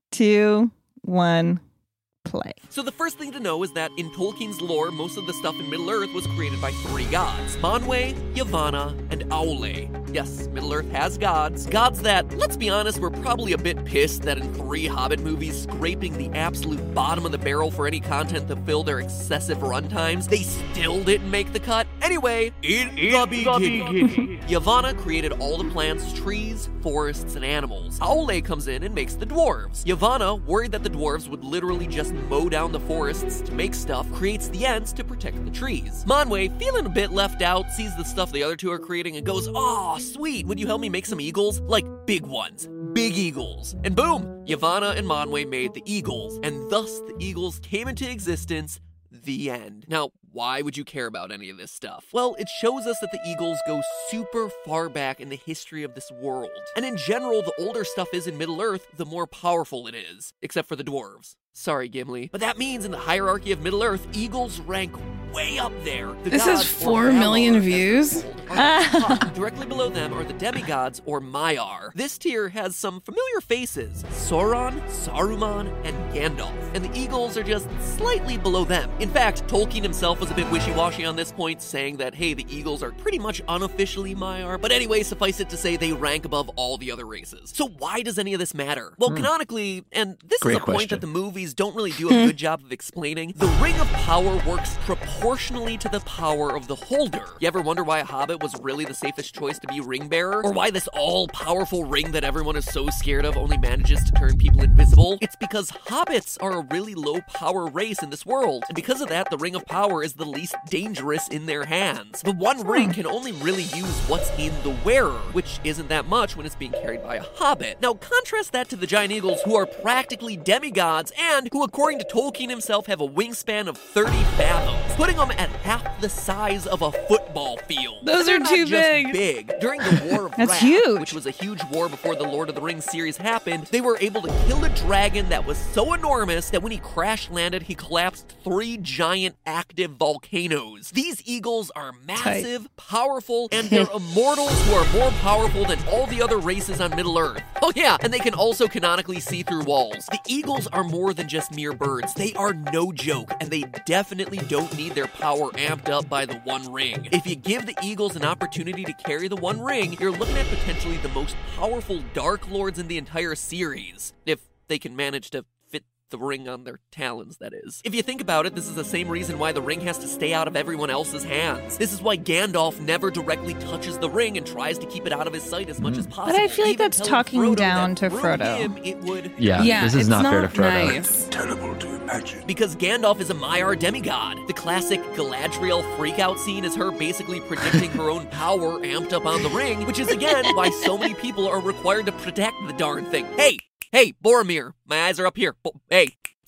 2, 1. Play. So the first thing to know is that in Tolkien's lore, most of the stuff in Middle-earth was created by 3 gods. Manwë, Yavanna, and Aule. Yes, Middle-earth has gods. Gods that, let's be honest, were probably a bit pissed that in 3 Hobbit movies, scraping the absolute bottom of the barrel for any content to fill their excessive runtimes, they still didn't make the cut. Anyway, in the beginning, Yavanna created all the plants, trees, forests, and animals. Aule comes in and makes the dwarves. Yavanna, worried that the dwarves would literally just mow down the forests to make stuff, creates the Ents to protect the trees. Manwë, feeling a bit left out, sees the stuff the other 2 are creating and goes, "Aw, sweet, would you help me make some eagles? Like, big ones. Big eagles." And boom, Yavanna and Manwë made the eagles, and thus the eagles came into existence. The end. Now, why would you care about any of this stuff? Well, it shows us that the eagles go super far back in the history of this world. And in general, the older stuff is in Middle-earth, the more powerful it is. Except for the dwarves. Sorry, Gimli. But that means in the hierarchy of Middle-earth, eagles rank way up there. This has 4 million views. Directly below them are the demigods, or Maiar. This tier has some familiar faces: Sauron, Saruman, and Gandalf. And the eagles are just slightly below them. In fact, Tolkien himself was a bit wishy-washy on this point, saying that, hey, the eagles are pretty much unofficially Maiar. But anyway, suffice it to say, they rank above all the other races. So why does any of this matter? Well, canonically, and this is a point that the movies don't really do a good job of explaining, the Ring of Power works proportionally to the power of the holder. You ever wonder why a hobbit was really the safest choice to be ring bearer? Or why this all-powerful ring that everyone is so scared of only manages to turn people invisible? It's because hobbits are a really low-power race in this world, and because of that, the Ring of Power is the least dangerous in their hands. The one ring can only really use what's in the wearer, which isn't that much when it's being carried by a hobbit. Now, contrast that to the giant eagles, who are practically demigods, and who, according to Tolkien himself, have a wingspan of 30 fathoms, putting them at half the size of a football field. Those are too big. During the War of That's Wrath, huge. which was a huge war before the Lord of the Rings series happened, they were able to kill a dragon that was so enormous that when he crash landed, he collapsed 3 giant active volcanoes. These eagles are massive, powerful, and they're immortals who are more powerful than all the other races on Middle-earth. Oh yeah, and they can also canonically see through walls. The eagles are more than just mere birds. They are no joke, and they definitely don't need their power amped up by the One Ring. If you give the eagles an opportunity to carry the One Ring, you're looking at potentially the most powerful Dark Lords in the entire series. If they can manage to fit the ring on their talons, that is. If you think about it, this is the same reason why the ring has to stay out of everyone else's hands. This is why Gandalf never directly touches the ring and tries to keep it out of his sight as much as possible. But I feel like Even that's telling talking Frodo down that to through Frodo. him, it would... Yeah, this is not fair to Frodo. Nice. Terrible to imagine. Because Gandalf is a Maiar demigod. The classic Galadriel freakout scene is her basically predicting her own power amped up on the ring, which is again why so many people are required to protect the darn thing. Hey, Boromir, my eyes are up here. Hey,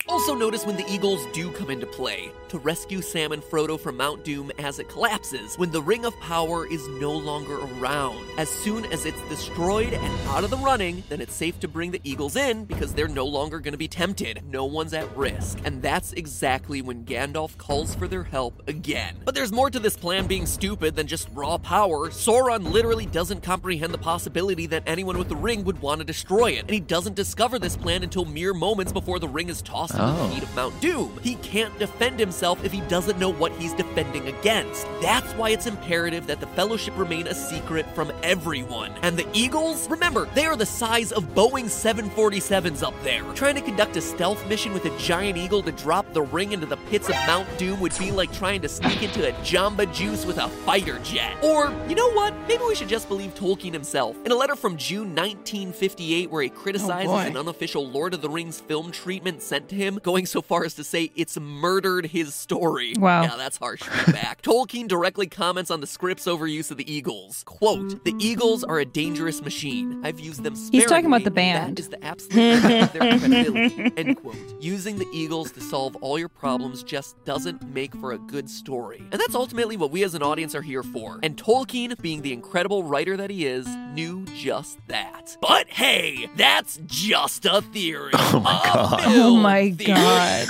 Also notice when the Eagles do come into play, to rescue Sam and Frodo from Mount Doom as it collapses, when the Ring of Power is no longer around. As soon as it's destroyed and out of the running, then it's safe to bring the Eagles in because they're no longer going to be tempted. No one's at risk. And that's exactly when Gandalf calls for their help again. But there's more to this plan being stupid than just raw power. Sauron literally doesn't comprehend the possibility that anyone with the ring would want to destroy it, and he doesn't discover this plan until mere moments before the ring is tossed into the feet of Mount Doom. He can't defend himself if he doesn't know what he's defending against. That's why it's imperative that the Fellowship remain a secret from everyone. And the Eagles? Remember, they are the size of Boeing 747s up there. Trying to conduct a stealth mission with a giant eagle to drop the ring into the pits of Mount Doom would be like trying to sneak into a Jamba Juice with a fighter jet. Or, you know what? Maybe we should just believe Tolkien himself. In a letter from June 1958 where he criticizes an unofficial Lord of the Rings film treatment sent to him, going so far as to say it's murdered his story. Wow. Yeah, that's harsh feedback. Tolkien directly comments on the script's overuse of the Eagles. Quote, "The Eagles are a dangerous machine. I've used them sparingly. He's talking about the band. That is the absolute crux of their credibility." End quote. Using the Eagles to solve all your problems just doesn't make for a good story. And that's ultimately what we as an audience are here for. And Tolkien, being the incredible writer that he is, knew just that. But hey, that's just a theory. Oh my God. Oh my God.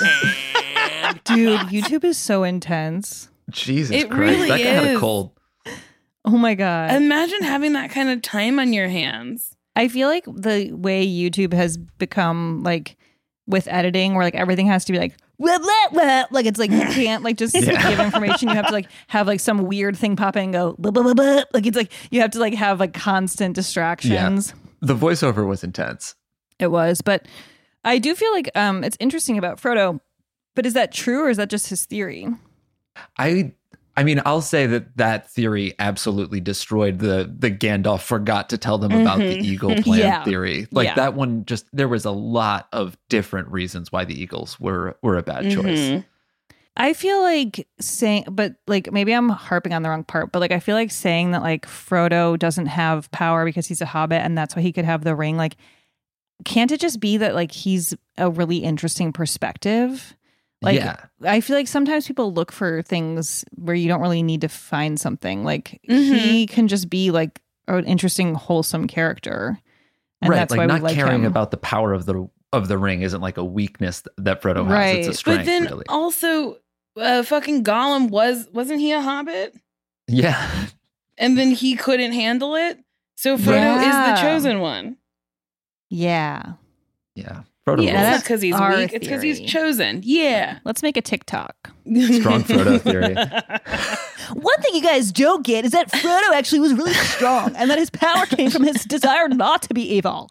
Dude, YouTube is so intense. Jesus It Christ. really That guy had a is. cold. Oh my God. Imagine having that kind of time on your hands. I feel like the way YouTube has become like with editing where like everything has to be like blah, blah, blah. Like it's like you can't like just give information. You have to like have like some weird thing pop in and go blah, blah, blah, blah. Like it's like you have to like have like constant distractions. The voiceover was intense. It was, but I do feel like it's interesting about Frodo. But is that true or is that just his theory? I mean, I'll say that theory absolutely destroyed the Gandalf forgot to tell them about the Eagle plan theory. Like that one just, there was a lot of different reasons why the Eagles were a bad choice. I feel like saying, but like maybe I'm harping on the wrong part, but like I feel like saying that like Frodo doesn't have power because he's a hobbit and that's why he could have the ring. Like, can't it just be that like he's a really interesting perspective? Like, I feel like sometimes people look for things where you don't really need to find something. Like he can just be like an interesting, wholesome character, and that's like why not we like caring him. about the power of the ring isn't like a weakness that Frodo has. It's a strength. But then really. also, fucking Gollum wasn't he a hobbit? Yeah, and then he couldn't handle it, so Frodo is the chosen one. Yeah. Frodo. Yeah, that's because he's our weak. It's because he's theory. chosen. Yeah. Let's make a TikTok. Strong Frodo theory. One thing you guys don't get is that Frodo actually was really strong and that his power came from his desire not to be evil.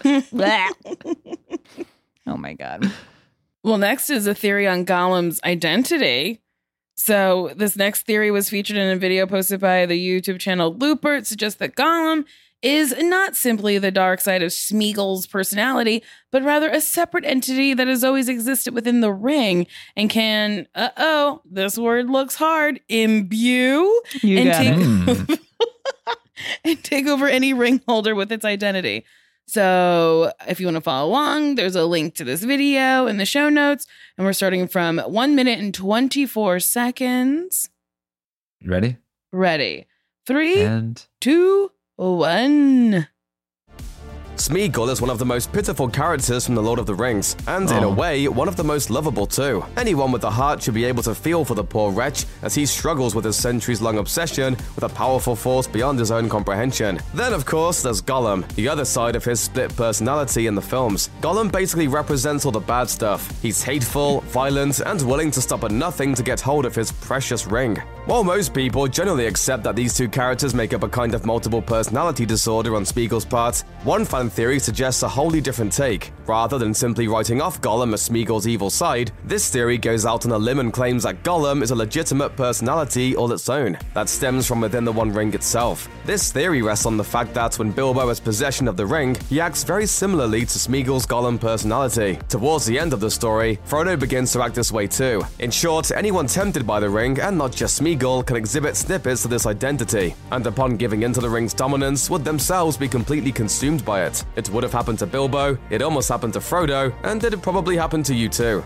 Oh my God. Well, next is a theory on Gollum's identity. So this next theory was featured in a video posted by the YouTube channel Looper. It suggests that Gollum is not simply the dark side of Smeagol's personality, but rather a separate entity that has always existed within the ring and can, this word looks hard, imbue and take over any ring holder with its identity. So if you want to follow along, there's a link to this video in the show notes, and we're starting from 1 minute and 24 seconds. You ready? Ready. 3, And 2, 1. Smeagol is one of the most pitiful characters from The Lord of the Rings, and in a way, one of the most lovable too. Anyone with a heart should be able to feel for the poor wretch as he struggles with his centuries-long obsession with a powerful force beyond his own comprehension. Then, of course, there's Gollum, the other side of his split personality in the films. Gollum basically represents all the bad stuff. He's hateful, violent, and willing to stop at nothing to get hold of his precious ring. While most people generally accept that these two characters make up a kind of multiple personality disorder on Smeagol's part, one fan theory suggests a wholly different take. Rather than simply writing off Gollum as Smeagol's evil side, this theory goes out on a limb and claims that Gollum is a legitimate personality all its own, that stems from within the One Ring itself. This theory rests on the fact that when Bilbo has possession of the ring, he acts very similarly to Smeagol's Gollum personality. Towards the end of the story, Frodo begins to act this way too. In short, anyone tempted by the ring, and not just Smeagol, Smeagol can exhibit snippets of this identity, and upon giving in to the ring's dominance, would themselves be completely consumed by it. It would have happened to Bilbo, it almost happened to Frodo, and it'd probably happen to you too.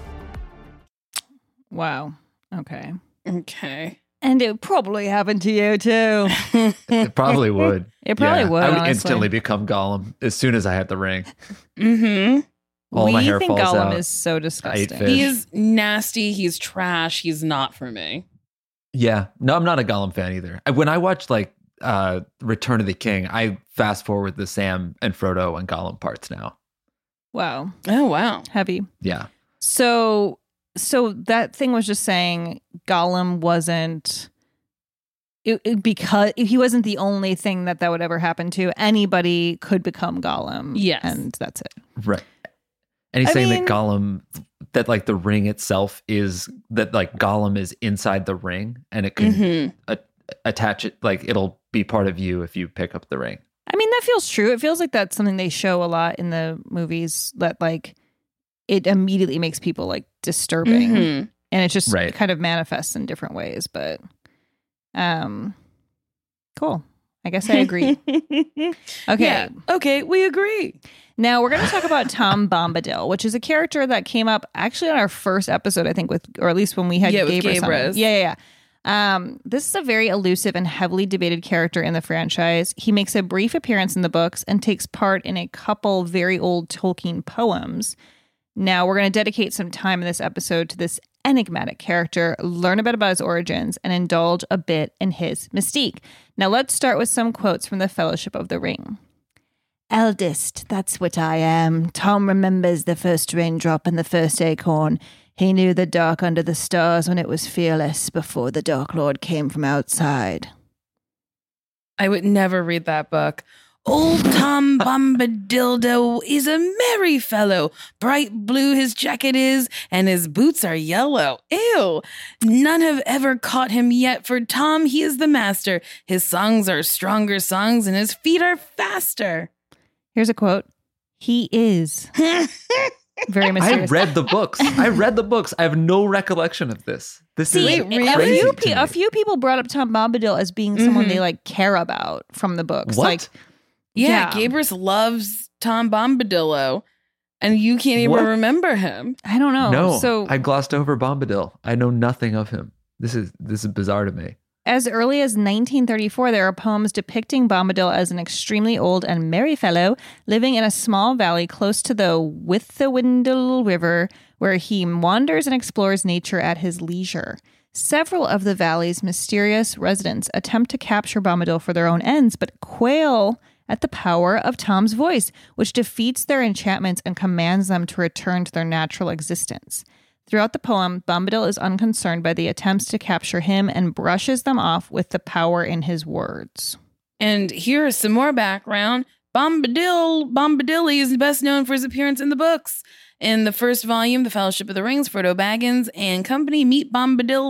Wow. Okay. Okay. And it probably happened to you too. It probably would. It probably would. I would honestly. instantly become Gollum as soon as I had the ring. Mm-hmm. All my hair think falls Gollum out. is so I eat disgusting. fish. He's nasty. He's trash. He's not for me. Yeah. No, I'm not a Gollum fan either. When I watch like Return of the King, I fast forward the Sam and Frodo and Gollum parts now. Wow. Oh, wow. Heavy. Yeah. So that thing was just saying Gollum wasn't because he wasn't the only thing that would ever happen to. Anybody could become Gollum. Yes. And that's it. Right. And he's saying mean- that Gollum, that like the ring itself is, that like Gollum is inside the ring and it can attach it, like it'll be part of you if you pick up the ring. I mean, that feels true. It feels like that's something they show a lot in the movies, that like it immediately makes people like disturbing. Mm-hmm. And it just Right. kind of manifests in different ways. But cool. I guess I agree. Okay. Yeah. Okay, we agree. Now we're going to talk about Tom Bombadil, which is a character that came up actually on our first episode, I think, or at least when we had with Gabrus on. Gabrus. Yeah. This is a very elusive and heavily debated character in the franchise. He makes a brief appearance in the books and takes part in a couple very old Tolkien poems. Now we're going to dedicate some time in this episode to this enigmatic character, learn a bit about his origins, and indulge a bit in his mystique. Now let's start with some quotes from the Fellowship of the Ring. Eldest, that's what I am. Tom remembers the first raindrop and the first acorn. He knew the dark under the stars when it was fearless, before the Dark Lord came from outside. I would never read that book. Old Tom Bombadildo is a merry fellow. Bright blue his jacket is, and his boots are yellow. Ew! None have ever caught him yet, for Tom, he is the master. His songs are stronger songs, and his feet are faster. Here's a quote. He is. Very mysterious. I read the books. I have no recollection of this. This See, is really? crazy a few people brought up Tom Bombadil as being someone they like care about from the books. What? Like, Yeah, Gabrus loves Tom Bombadillo, and you can't even What? remember him. I don't know. No, So I glossed over Bombadil. I know nothing of him. This is bizarre to me. as early as 1934, there are poems depicting Bombadil as an extremely old and merry fellow living in a small valley close to the Withthewindle River, where he wanders and explores nature at his leisure. Several of the valley's mysterious residents attempt to capture Bombadil for their own ends, but quail at the power of Tom's voice, which defeats their enchantments and commands them to return to their natural existence. Throughout the poem, Bombadil is unconcerned by the attempts to capture him and brushes them off with the power in his words. And here is some more background. Bombadil is best known for his appearance in the books. In the first volume, The Fellowship of the Rings, Frodo Baggins and company meet Bombadil.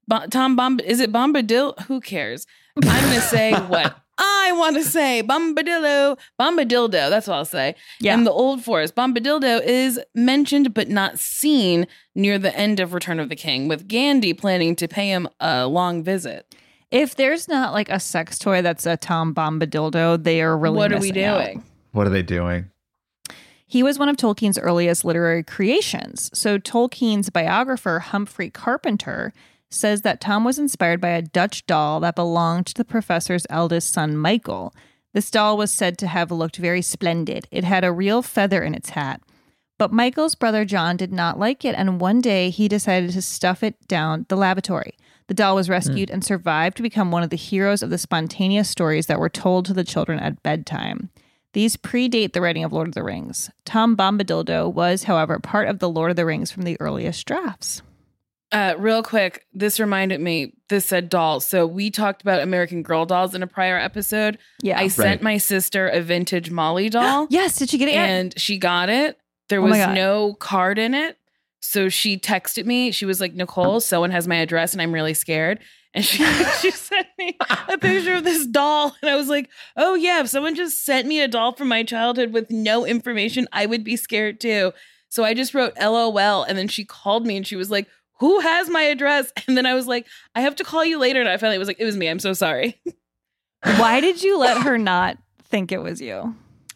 Is it Bombadil? Who cares? I'm going to say what I want to say. Bombadillo. Bombadildo. That's what I'll say. Yeah. In the Old Forest, Bombadildo is mentioned but not seen near the end of Return of the King, with Gandhi planning to pay him a long visit. If there's not like a sex toy that's a Tom Bombadildo, they are really What are we missing out. doing? What are they doing? He was one of Tolkien's earliest literary creations. So Tolkien's biographer, Humphrey Carpenter, says that Tom was inspired by a Dutch doll that belonged to the professor's eldest son, Michael. This doll was said to have looked very splendid. It had a real feather in its hat. But Michael's brother John did not like it, and one day he decided to stuff it down the lavatory. The doll was rescued and survived to become one of the heroes of the spontaneous stories that were told to the children at bedtime. These predate the writing of Lord of the Rings. Tom Bombadildo was, however, part of the Lord of the Rings from the earliest drafts. Real quick, this reminded me, this said dolls. So we talked about American Girl dolls in a prior episode. Yeah. I sent my sister a vintage Molly doll. Yes, did you get it? And she got it. There Oh my was God. no card in it. So she texted me. She was like, Nicole, someone has my address and I'm really scared. And she sent me a picture of this doll. And I was like, oh yeah, if someone just sent me a doll from my childhood with no information, I would be scared too. So I just wrote LOL. And then she called me and she was like, who has my address? And then I was like, I have to call you later. And I finally was like, it was me. I'm so sorry. Why did you let her not think it was you?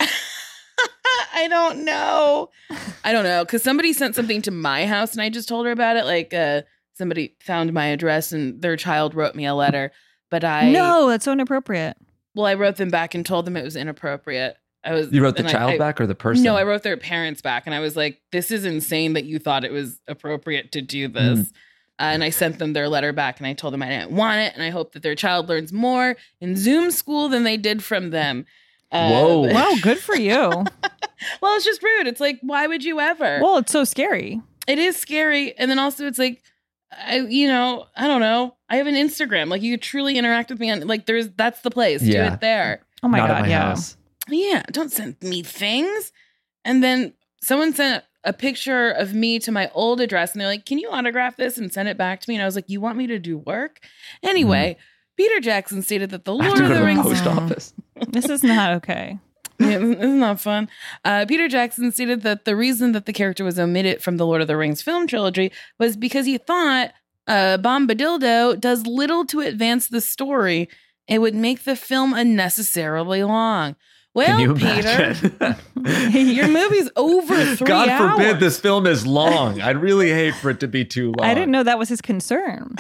I don't know. Because somebody sent something to my house and I just told her about it. Like somebody found my address and their child wrote me a letter. But No, that's so inappropriate. Well, I wrote them back and told them it was inappropriate. You wrote the child back or the person? No, I wrote their parents back. And I was like, this is insane that you thought it was appropriate to do this. And I sent them their letter back and I told them I didn't want it. And I hope that their child learns more in Zoom school than they did from them. Whoa. Wow, good for you. Well, it's just rude. It's like, why would you ever? Well, it's so scary. It is scary. And then also it's like, I don't know. I have an Instagram. Like you truly interact with me on like that's the place. Yeah. Do it there. Oh my Not God. at my house. Yeah. Don't send me things. And then someone sent a picture of me to my old address and they're like, can you autograph this and send it back to me? And I was like, you want me to do work? Anyway, Peter Jackson stated that the Lord of the Rings post office. This is not okay. Yeah, this is not fun. Peter Jackson stated that the reason that the character was omitted from the Lord of the Rings film trilogy was because he thought Bombadildo does little to advance the story. It would make the film unnecessarily long. Well, Can you Peter, imagine? your movie's over 3 God hours. forbid this film is long. I'd really hate for it to be too long. I didn't know that was his concern.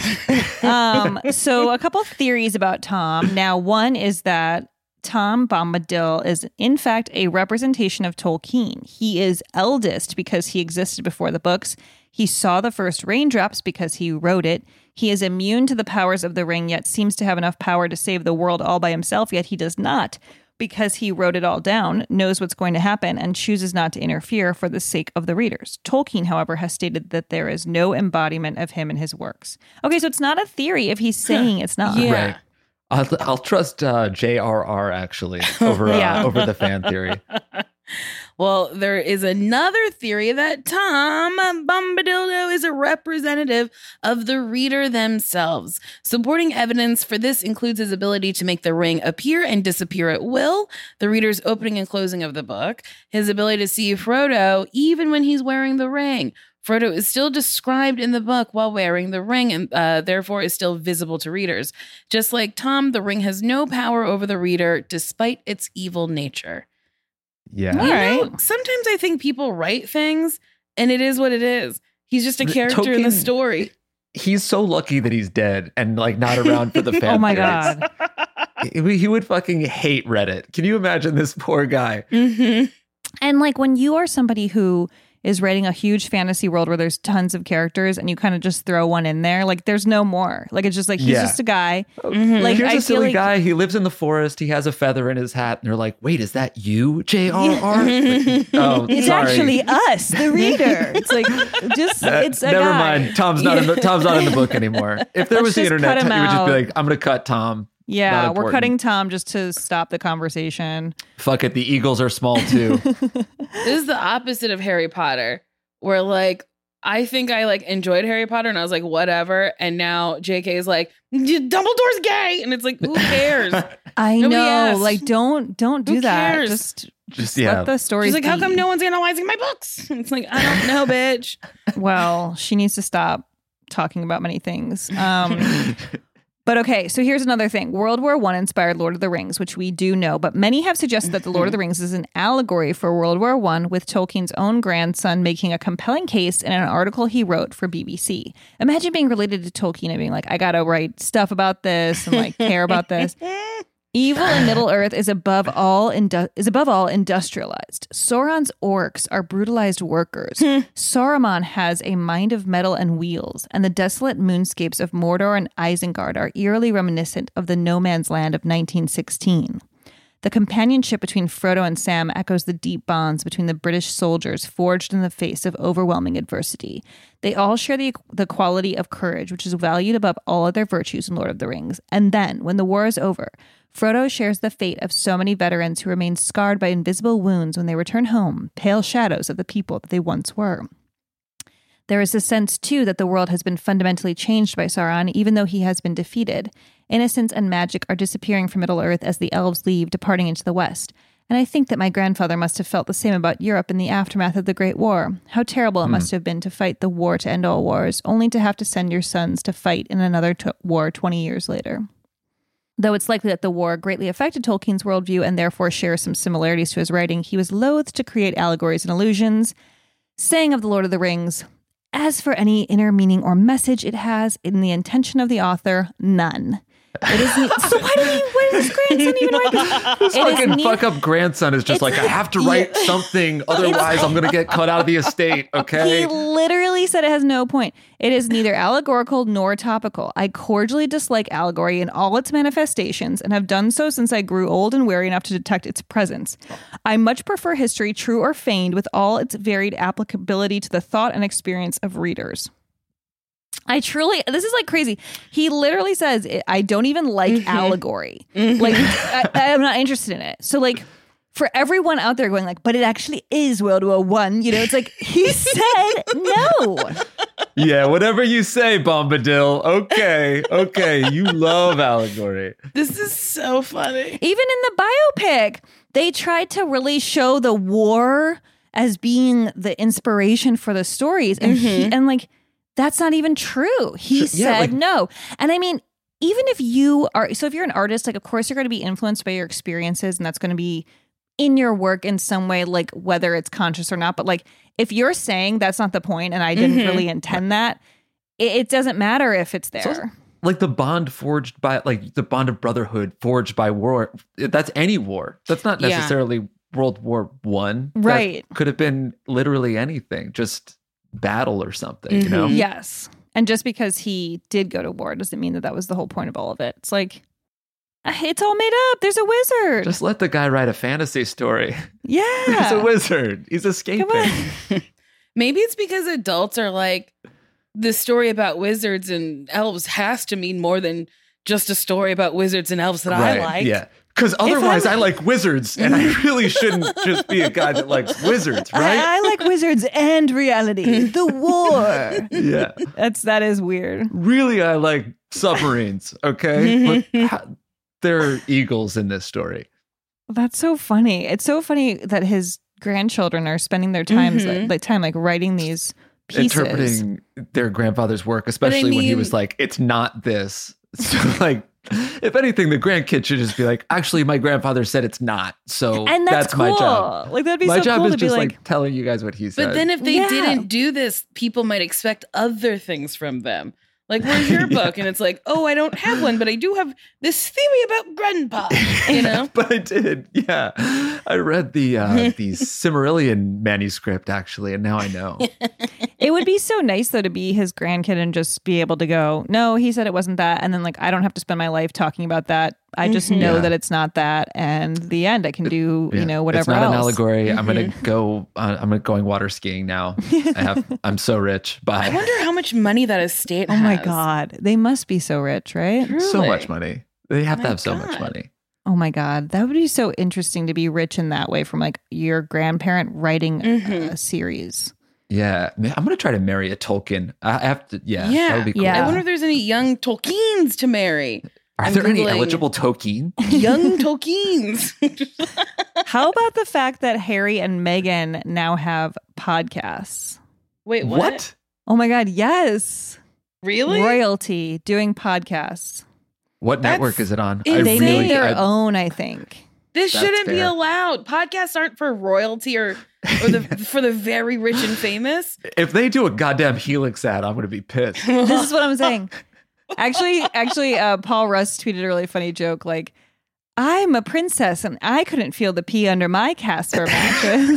So a couple theories about Tom. Now, one is that Tom Bombadil is in fact a representation of Tolkien. He is eldest because he existed before the books. He saw the first raindrops because he wrote it. He is immune to the powers of the ring, yet seems to have enough power to save the world all by himself, yet he does not. Because he wrote it all down, knows what's going to happen, and chooses not to interfere for the sake of the readers. Tolkien, however, has stated that there is no embodiment of him in his works. Okay, so it's not a theory if he's saying it's not. Yeah. Right. I'll trust JRR actually over over the fan theory. Well, there is another theory that Tom Bombadildo is a representative of the reader themselves. Supporting evidence for this includes his ability to make the ring appear and disappear at will, the reader's opening and closing of the book, his ability to see Frodo even when he's wearing the ring. Frodo is still described in the book while wearing the ring and therefore is still visible to readers. Just like Tom, the ring has no power over the reader despite its evil nature. Yeah. All right. Sometimes I think people write things and it is what it is. He's just a character in the story. He's so lucky that he's dead and like not around for the fan. Oh my theories. God. He would fucking hate Reddit. Can you imagine this poor guy? Mm-hmm. And like when you are somebody who is writing a huge fantasy world where there's tons of characters and you kind of just throw one in there, like there's no more. Like it's just like he's just a guy. Like Here's I a silly feel guy. He lives in the forest. He has a feather in his hat. And they're like, wait, is that you, JRR? Oh, it's sorry. actually us, the reader. It's like just it's a Never guy. mind. Tom's not in the book anymore. If there Let's was the just internet, cut you him would just out. be like, I'm going to cut Tom. Yeah, Not we're important. cutting Tom just to stop the conversation. Fuck it. The Eagles are small too. This is the opposite of Harry Potter, where like I think I like enjoyed Harry Potter and I was like, whatever. And now JK is like, Dumbledore's gay. And it's like, who cares? I Nobody know. asked. Like don't do Who that. cares? Just yeah. let the stories She's like, how be. come no one's analyzing my books? It's like, I don't know, bitch. Well, she needs to stop talking about many things. But okay, so here's another thing. World War I inspired Lord of the Rings, which we do know, but many have suggested that the Lord of the Rings is an allegory for World War I, with Tolkien's own grandson making a compelling case in an article he wrote for BBC. Imagine being related to Tolkien and being like, I gotta write stuff about this and like care about this. Evil in Middle-earth is above all industrialized. Sauron's orcs are brutalized workers. Saruman has a mind of metal and wheels, and the desolate moonscapes of Mordor and Isengard are eerily reminiscent of the No Man's Land of 1916. The companionship between Frodo and Sam echoes the deep bonds between the British soldiers forged in the face of overwhelming adversity. They all share the quality of courage, which is valued above all other virtues in Lord of the Rings. And then, when the war is over, Frodo shares the fate of so many veterans who remain scarred by invisible wounds when they return home, pale shadows of the people that they once were. There is a sense, too, that the world has been fundamentally changed by Sauron, even though he has been defeated. Innocence and magic are disappearing from Middle-earth as the elves leave, departing into the west. And I think that my grandfather must have felt the same about Europe in the aftermath of the Great War. How terrible it must have been to fight the war to end all wars, only to have to send your sons to fight in another war 20 years later. Though it's likely that the war greatly affected Tolkien's worldview and therefore shares some similarities to his writing, he was loath to create allegories and allusions, saying of The Lord of the Rings, "As for any inner meaning or message it has in the intention of the author, none." It is so why does his grandson even write this? This fucking fuck up grandson is just like, I have to write something, otherwise I'm going to get cut out of the estate, okay? He literally said it has no point. It is neither allegorical nor topical. I cordially dislike allegory in all its manifestations and have done so since I grew old and wary enough to detect its presence. I much prefer history, true or feigned, with all its varied applicability to the thought and experience of readers. This is like crazy. He literally says, I don't even like allegory. Like, I'm not interested in it. So like, for everyone out there going like, but it actually is World War I, you know, it's like, he said no. Yeah, whatever you say, Bombadil. Okay, you love allegory. This is so funny. Even in the biopic, they tried to really show the war as being the inspiration for the stories. And like, that's not even true. He said no. And I mean, even if you are, so if you're an artist, like, of course you're going to be influenced by your experiences and that's going to be in your work in some way, like whether it's conscious or not. But like, if you're saying that's not the point and I didn't really intend that, it doesn't matter if it's there. So, like the bond forged by, like the bond of brotherhood forged by war. That's any war. That's not necessarily World War I. Right. That could have been literally anything, just battle or something, you know? Yes. And just because he did go to war doesn't mean that that was the whole point of all of it. It's like, it's all made up. There's a wizard. Just let the guy write a fantasy story. Yeah. He's a wizard. He's escaping. Maybe it's because adults are like, the story about wizards and elves has to mean more than just a story about wizards and elves that I like. Yeah. Because otherwise I like wizards and I really shouldn't just be a guy that likes wizards, right? I like wizards and reality. The war. Yeah. That is weird. Really, I like submarines, okay? But there are eagles in this story. That's so funny. It's so funny that his grandchildren are spending their time like writing these pieces. Interpreting their grandfather's work, especially when he was like, it's not this. So like, if anything, the grandkid should just be like, actually, my grandfather said it's not. So and that's my cool. job. Like, that'd be my so job cool is to just be like telling you guys what he said. But then if they didn't do this, people might expect other things from them. Like, where's your book? And it's like, oh, I don't have one, but I do have this theory about grandpa, you know? But I did, yeah. I read the Silmarillion manuscript, actually, and now I know. It would be so nice, though, to be his grandkid and just be able to go, no, he said it wasn't that. And then, like, I don't have to spend my life talking about that. I just know that it's not that. And the end, I can do, you know, whatever else. It's not an allegory. I'm going to go, I'm going water skiing now. I'm so rich. Bye. I wonder how much money that estate has. Oh my God. They must be so rich, right? Truly. So much money. They have to have so much money. Oh my God. That would be so interesting to be rich in that way from like your grandparent writing a series. Yeah. I'm going to try to marry a Tolkien. I have to, that would be cool. Yeah. I wonder if there's any young Tolkiens to marry. Are there any eligible Tolkien? Young Tolkiens. How about the fact that Harry and Meghan now have podcasts? Wait, what? Oh my God, yes. Really? Royalty doing podcasts. What network is it on? They made their own, I think. This shouldn't be allowed. Podcasts aren't for royalty or for the very rich and famous. If they do a goddamn Helix ad, I'm going to be pissed. This is what I'm saying. Actually, Paul Russ tweeted a really funny joke like, I'm a princess and I couldn't feel the pee under my Casper mattress.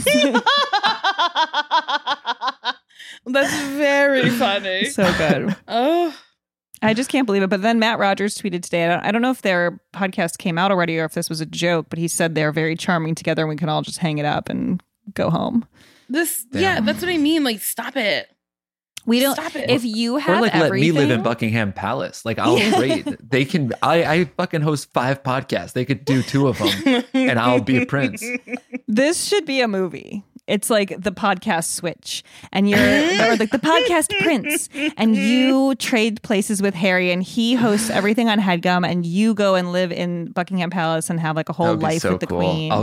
That's very funny. So good. Oh, I just can't believe it. But then Matt Rogers tweeted today, I don't know if their podcast came out already or if this was a joke, but he said they're very charming together and we can all just hang it up and go home. That's what I mean. Like, stop it. We don't. Stop it. If you have or like everything, let me live in Buckingham Palace. Like I'll trade. They can. I fucking host 5 podcasts. They could do 2 of them, and I'll be a prince. This should be a movie. It's like the podcast switch, and you're like the podcast prince, and you trade places with Harry, and he hosts everything on HeadGum, and you go and live in Buckingham Palace and have like a whole life with the Queen.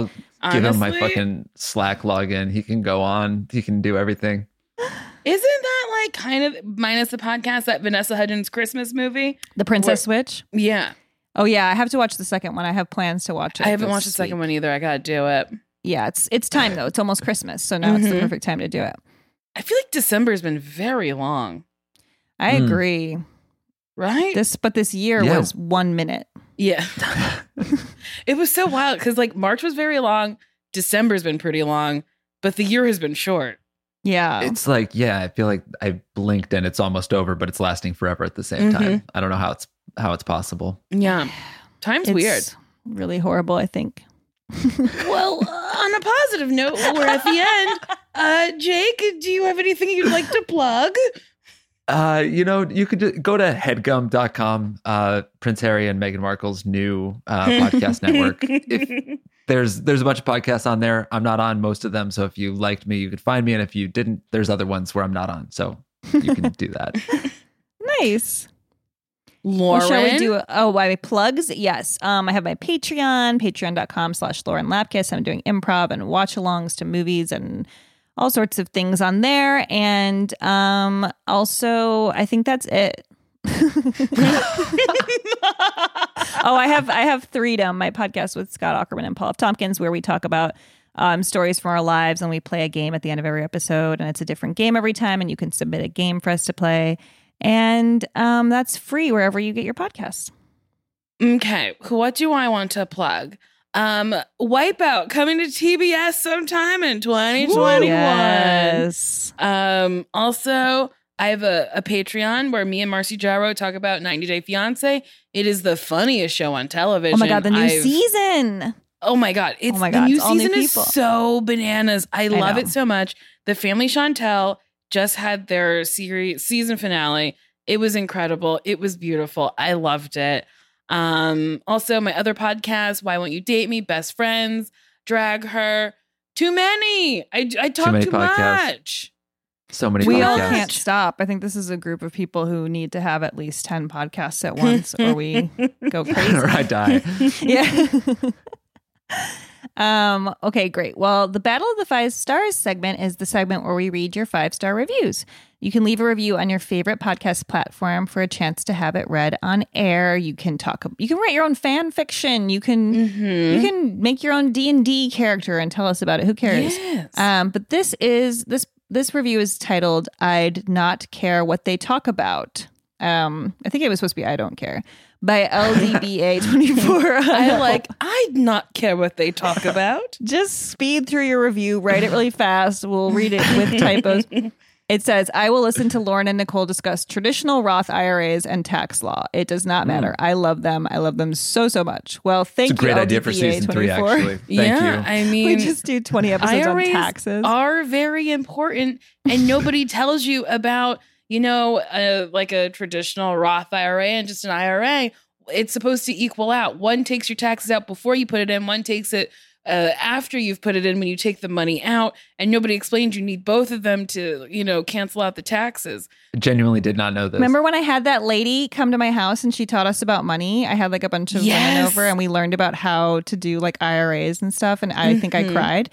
Honestly, give him my fucking Slack login. He can go on. He can do everything. Isn't that like kind of minus the podcast, that Vanessa Hudgens Christmas movie? The Princess Switch? Yeah. Oh, yeah. I have to watch the second one. I have plans to watch it. I haven't watched the second one either. I got to do it. Yeah, it's time, though. It's almost Christmas. So now it's the perfect time to do it. I feel like December's been very long. I agree. Right? But this year was 1 minute. Yeah. It was so wild because like March was very long. December's been pretty long, but the year has been short. Yeah. It's like, I feel like I blinked and it's almost over, but it's lasting forever at the same time. I don't know how it's possible. Yeah. Time's weird. Really horrible, I think. Well, on a positive note, we're at the end. Jake, do you have anything you'd like to plug? You could go to headgum.com, Prince Harry and Meghan Markle's new podcast network. There's a bunch of podcasts on there. I'm not on most of them. So if you liked me, you could find me. And if you didn't, there's other ones where I'm not on. So you can do that. Nice. Lauren? Well, shall we do my plugs? Yes. I have my Patreon, patreon.com/Lauren Lapkus. I'm doing improv and watch-alongs to movies and all sorts of things on there. And also, I think that's it. I have Freedom, my podcast with Scott Aukerman and Paul F. Tompkins, where we talk about stories from our lives, and we play a game at the end of every episode, and it's a different game every time, and you can submit a game for us to play. And that's free wherever you get your podcasts. Okay, what do I want to plug? Wipeout coming to TBS sometime in 2021. Yes. Also, I have a Patreon where me and Marcy Jarrow talk about 90 Day Fiancé. It is the funniest show on television. Oh my God, the new season. Oh my God. The new season is so bananas. I love it so much. The Family Chantel just had their season finale. It was incredible. It was beautiful. I loved it. Also, my other podcast, Why Won't You Date Me? Best Friends, Drag Her. Too many. I talk too much. So many we podcasts. all can't stop. I think this is a group of people who need to have at least 10 podcasts at once or we go crazy. Or I die. Yeah. Okay, great. Well, the Battle of the 5 Stars segment is the segment where we read your 5-star reviews. You can leave a review on your favorite podcast platform for a chance to have it read on air. You can write your own fan fiction. You can make your own D&D character and tell us about it. Who cares? Yes. But this review is titled "I'd Not Care What They Talk About." I think it was supposed to be "I Don't Care" by LDBA24. I'd not care what they talk about. Just speed through your review, write it really fast. We'll read it with typos. It says, I will listen to Lauren and Nicole discuss traditional Roth IRAs and tax law. It does not matter. I love them. I love them so, so much. Well, thank you, It's a great idea for season 3, actually. Thank you. I mean, we just do 20 episodes IRAs on taxes. Are very important, and nobody tells you about, like a traditional Roth IRA and just an IRA. It's supposed to equal out. One takes your taxes out before you put it in. One takes it after you've put it in when you take the money out. And nobody explained you need both of them to, cancel out the taxes. I genuinely did not know this. Remember when I had that lady come to my house and she taught us about money? I had like a bunch of women over and we learned about how to do like IRAs and stuff. And I think I cried.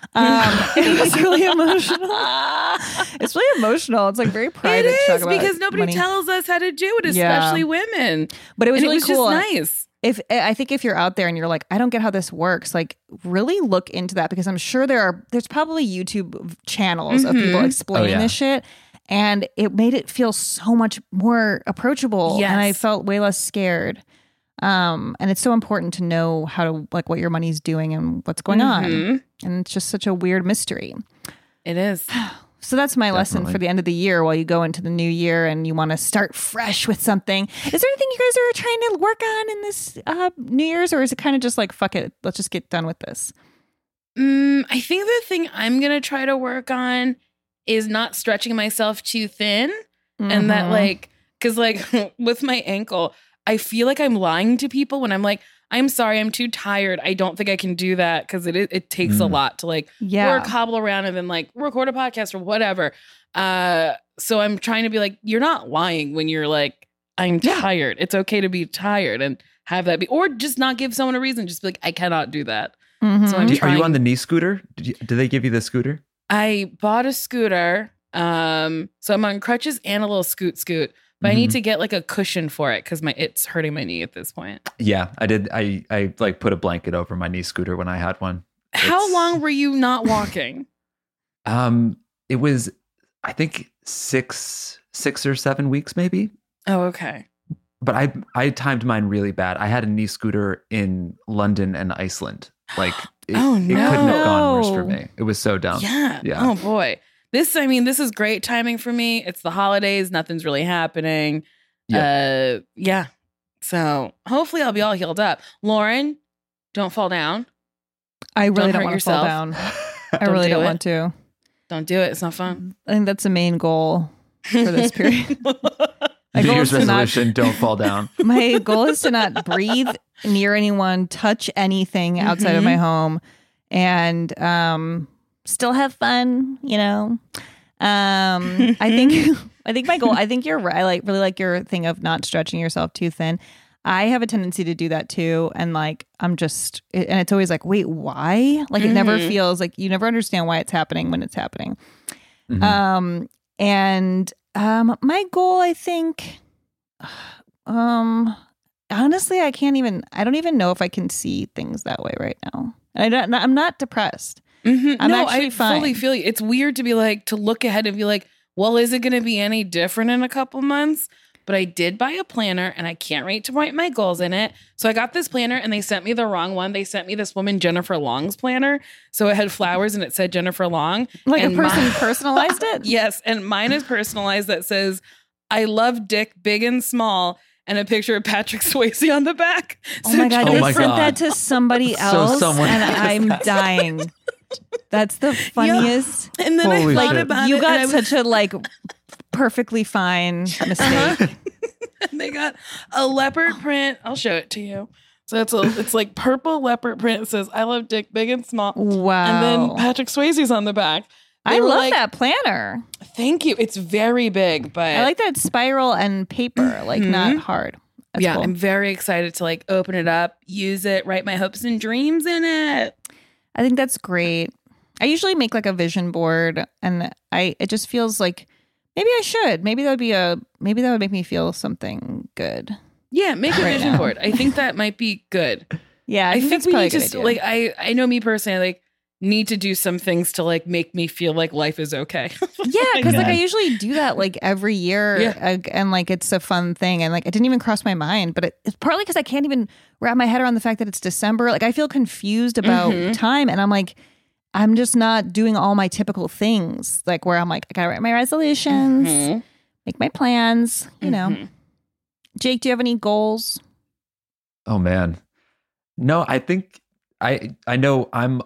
It was really emotional. It's really emotional. It's like very private. It is because nobody tells us how to do it, especially women. But it was really cool. Just nice. I think if you're out there and you're like, I don't get how this works, like really look into that, because I'm sure there's probably YouTube channels of people explaining this shit. And it made it feel so much more approachable. Yes. And I felt way less scared. And it's so important to know how to, like, what your money's doing and what's going on. And it's just such a weird mystery. It is. So that's my lesson for the end of the year while you go into the new year and you want to start fresh with something. Is there anything you guys are trying to work on in this New Year's, or is it kind of just like, fuck it, let's just get done with this? I think the thing I'm going to try to work on is not stretching myself too thin. And that because with my ankle, I feel like I'm lying to people when I'm like, I'm sorry, I'm too tired. I don't think I can do that because it takes a lot to work, hobble around, and then record a podcast or whatever. So I'm trying to be like, you're not lying when you're like, I'm tired. It's okay to be tired and have that be, or just not give someone a reason. Just be like, I cannot do that. So Are you on the knee scooter? Did they give you the scooter? I bought a scooter. So I'm on crutches and a little scoot. But I need to get like a cushion for it because it's hurting my knee at this point. Yeah, I did. I like put a blanket over my knee scooter when I had one. How long were you not walking? It was, I think 6 or 7 weeks maybe. Oh, okay. But I timed mine really bad. I had a knee scooter in London and Iceland. Like it couldn't have gone worse for me. It was so dumb. Yeah. Oh boy. This is great timing for me. It's the holidays. Nothing's really happening. Yeah. So hopefully I'll be all healed up. Lauren, don't fall down. I really Don't don't hurt want to fall yourself. down. I really don't want to. Don't do it. It's not fun. I think that's the main goal for this period. My New goal Year's is to not- resolution, don't fall down. My goal is to not breathe near anyone, touch anything outside of my home, and still have fun, you know. I think my goal, I think you're right. I really like your thing of not stretching yourself too thin. I have a tendency to do that too. And like, and it's always like, wait, why? Like it never feels like you never understand why it's happening when it's happening. My goal, I think, honestly, I don't even know if I can see things that way right now. And I'm not depressed. I'm actually fine. I fully feel you. It's weird to look ahead and be like, well, is it going to be any different in a couple months? But I did buy a planner and I can't wait to write my goals in it. So I got this planner and they sent me the wrong one. They sent me this woman, Jennifer Long's planner. So it had flowers and it said Jennifer Long. Like a person personalized it? Yes. And mine is personalized that says, I love dick big and small. And a picture of Patrick Swayze on the back. Oh my God, they sent that to somebody else and I'm dying. That's the funniest. Yeah. And then I thought about it. You got such a perfectly fine mistake. And they got a leopard print. I'll show it to you. So it's like purple leopard print. It says, I love dick big and small. Wow. And then Patrick Swayze's on the back. I love that planner. Thank you. It's very big, but I like that spiral and paper, not hard. That's cool. I'm very excited to open it up, use it, write my hopes and dreams in it. I think that's great. I usually make a vision board, and it just feels like maybe I should. Maybe that would make me feel something good. Yeah, make a vision board. I think that might be good. Yeah, I think that's probably a good idea. I know me personally, need to do some things to make me feel like life is okay. Yeah, because I usually do that every year, and it's a fun thing, and it didn't even cross my mind. But it's partly because I can't even wrap my head around the fact that it's December. I feel confused about time, and I'm just not doing all my typical things, where I'm I gotta write my resolutions, make my plans, you know. Jake, do you have any goals? Oh man, no. I think I know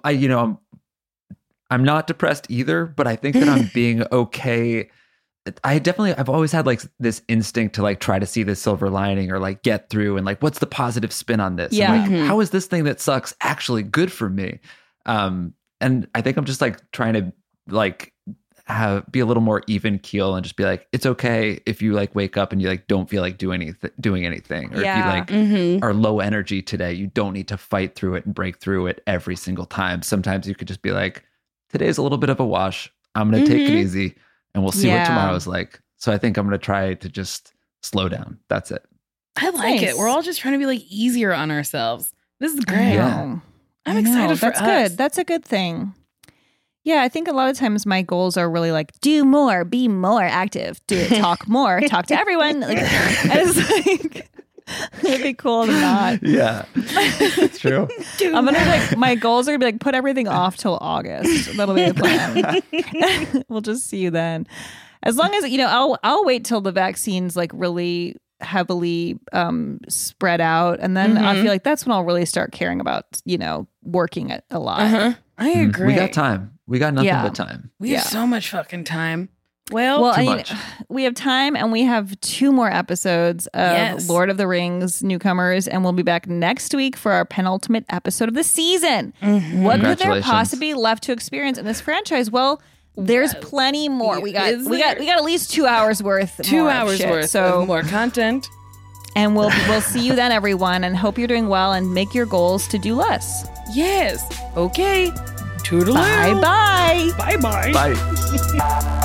I'm not depressed either, but I think that I'm being okay. I've always had this instinct to try to see the silver lining or get through and what's the positive spin on this? Yeah. How is this thing that sucks actually good for me? And I think I'm just trying to be a little more even keel and just be it's okay if you wake up and you don't feel like doing anything, or if you are low energy today, you don't need to fight through it and break through it every single time. Sometimes you could just be today's a little bit of a wash. I'm going to take it easy and we'll see what tomorrow's like. So I think I'm going to try to just slow down. That's it. I like it. We're all just trying to be easier on ourselves. This is great. Yeah. I'm excited for That's us. good. That's a good thing. Yeah, I think a lot of times my goals are really do more, be more active, do it, talk more, talk to everyone. It's it'd be cool to not. Yeah, it's true. I'm gonna my goals are gonna be put everything off till August. That'll be the plan. We'll just see you then. As long as I'll wait till the vaccines really heavily spread out, and then I feel that's when I'll really start caring about working it a lot. I agree. We got time. We got nothing but time. We have so much fucking time. Well, we have time, and we have 2 more episodes of Lord of the Rings Newcomers, and we'll be back next week for our penultimate episode of the season. What could there possibly be left to experience in this franchise? Well, there's plenty more. We got at least 2 hours worth. 2 hours worth so of more content. And we'll see you then, everyone, and hope you're doing well and make your goals to do less. Yes. Okay. Toodaloo. Bye-bye. Bye-bye. Bye.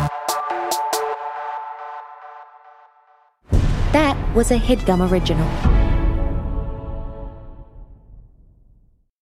That was a HeadGum original.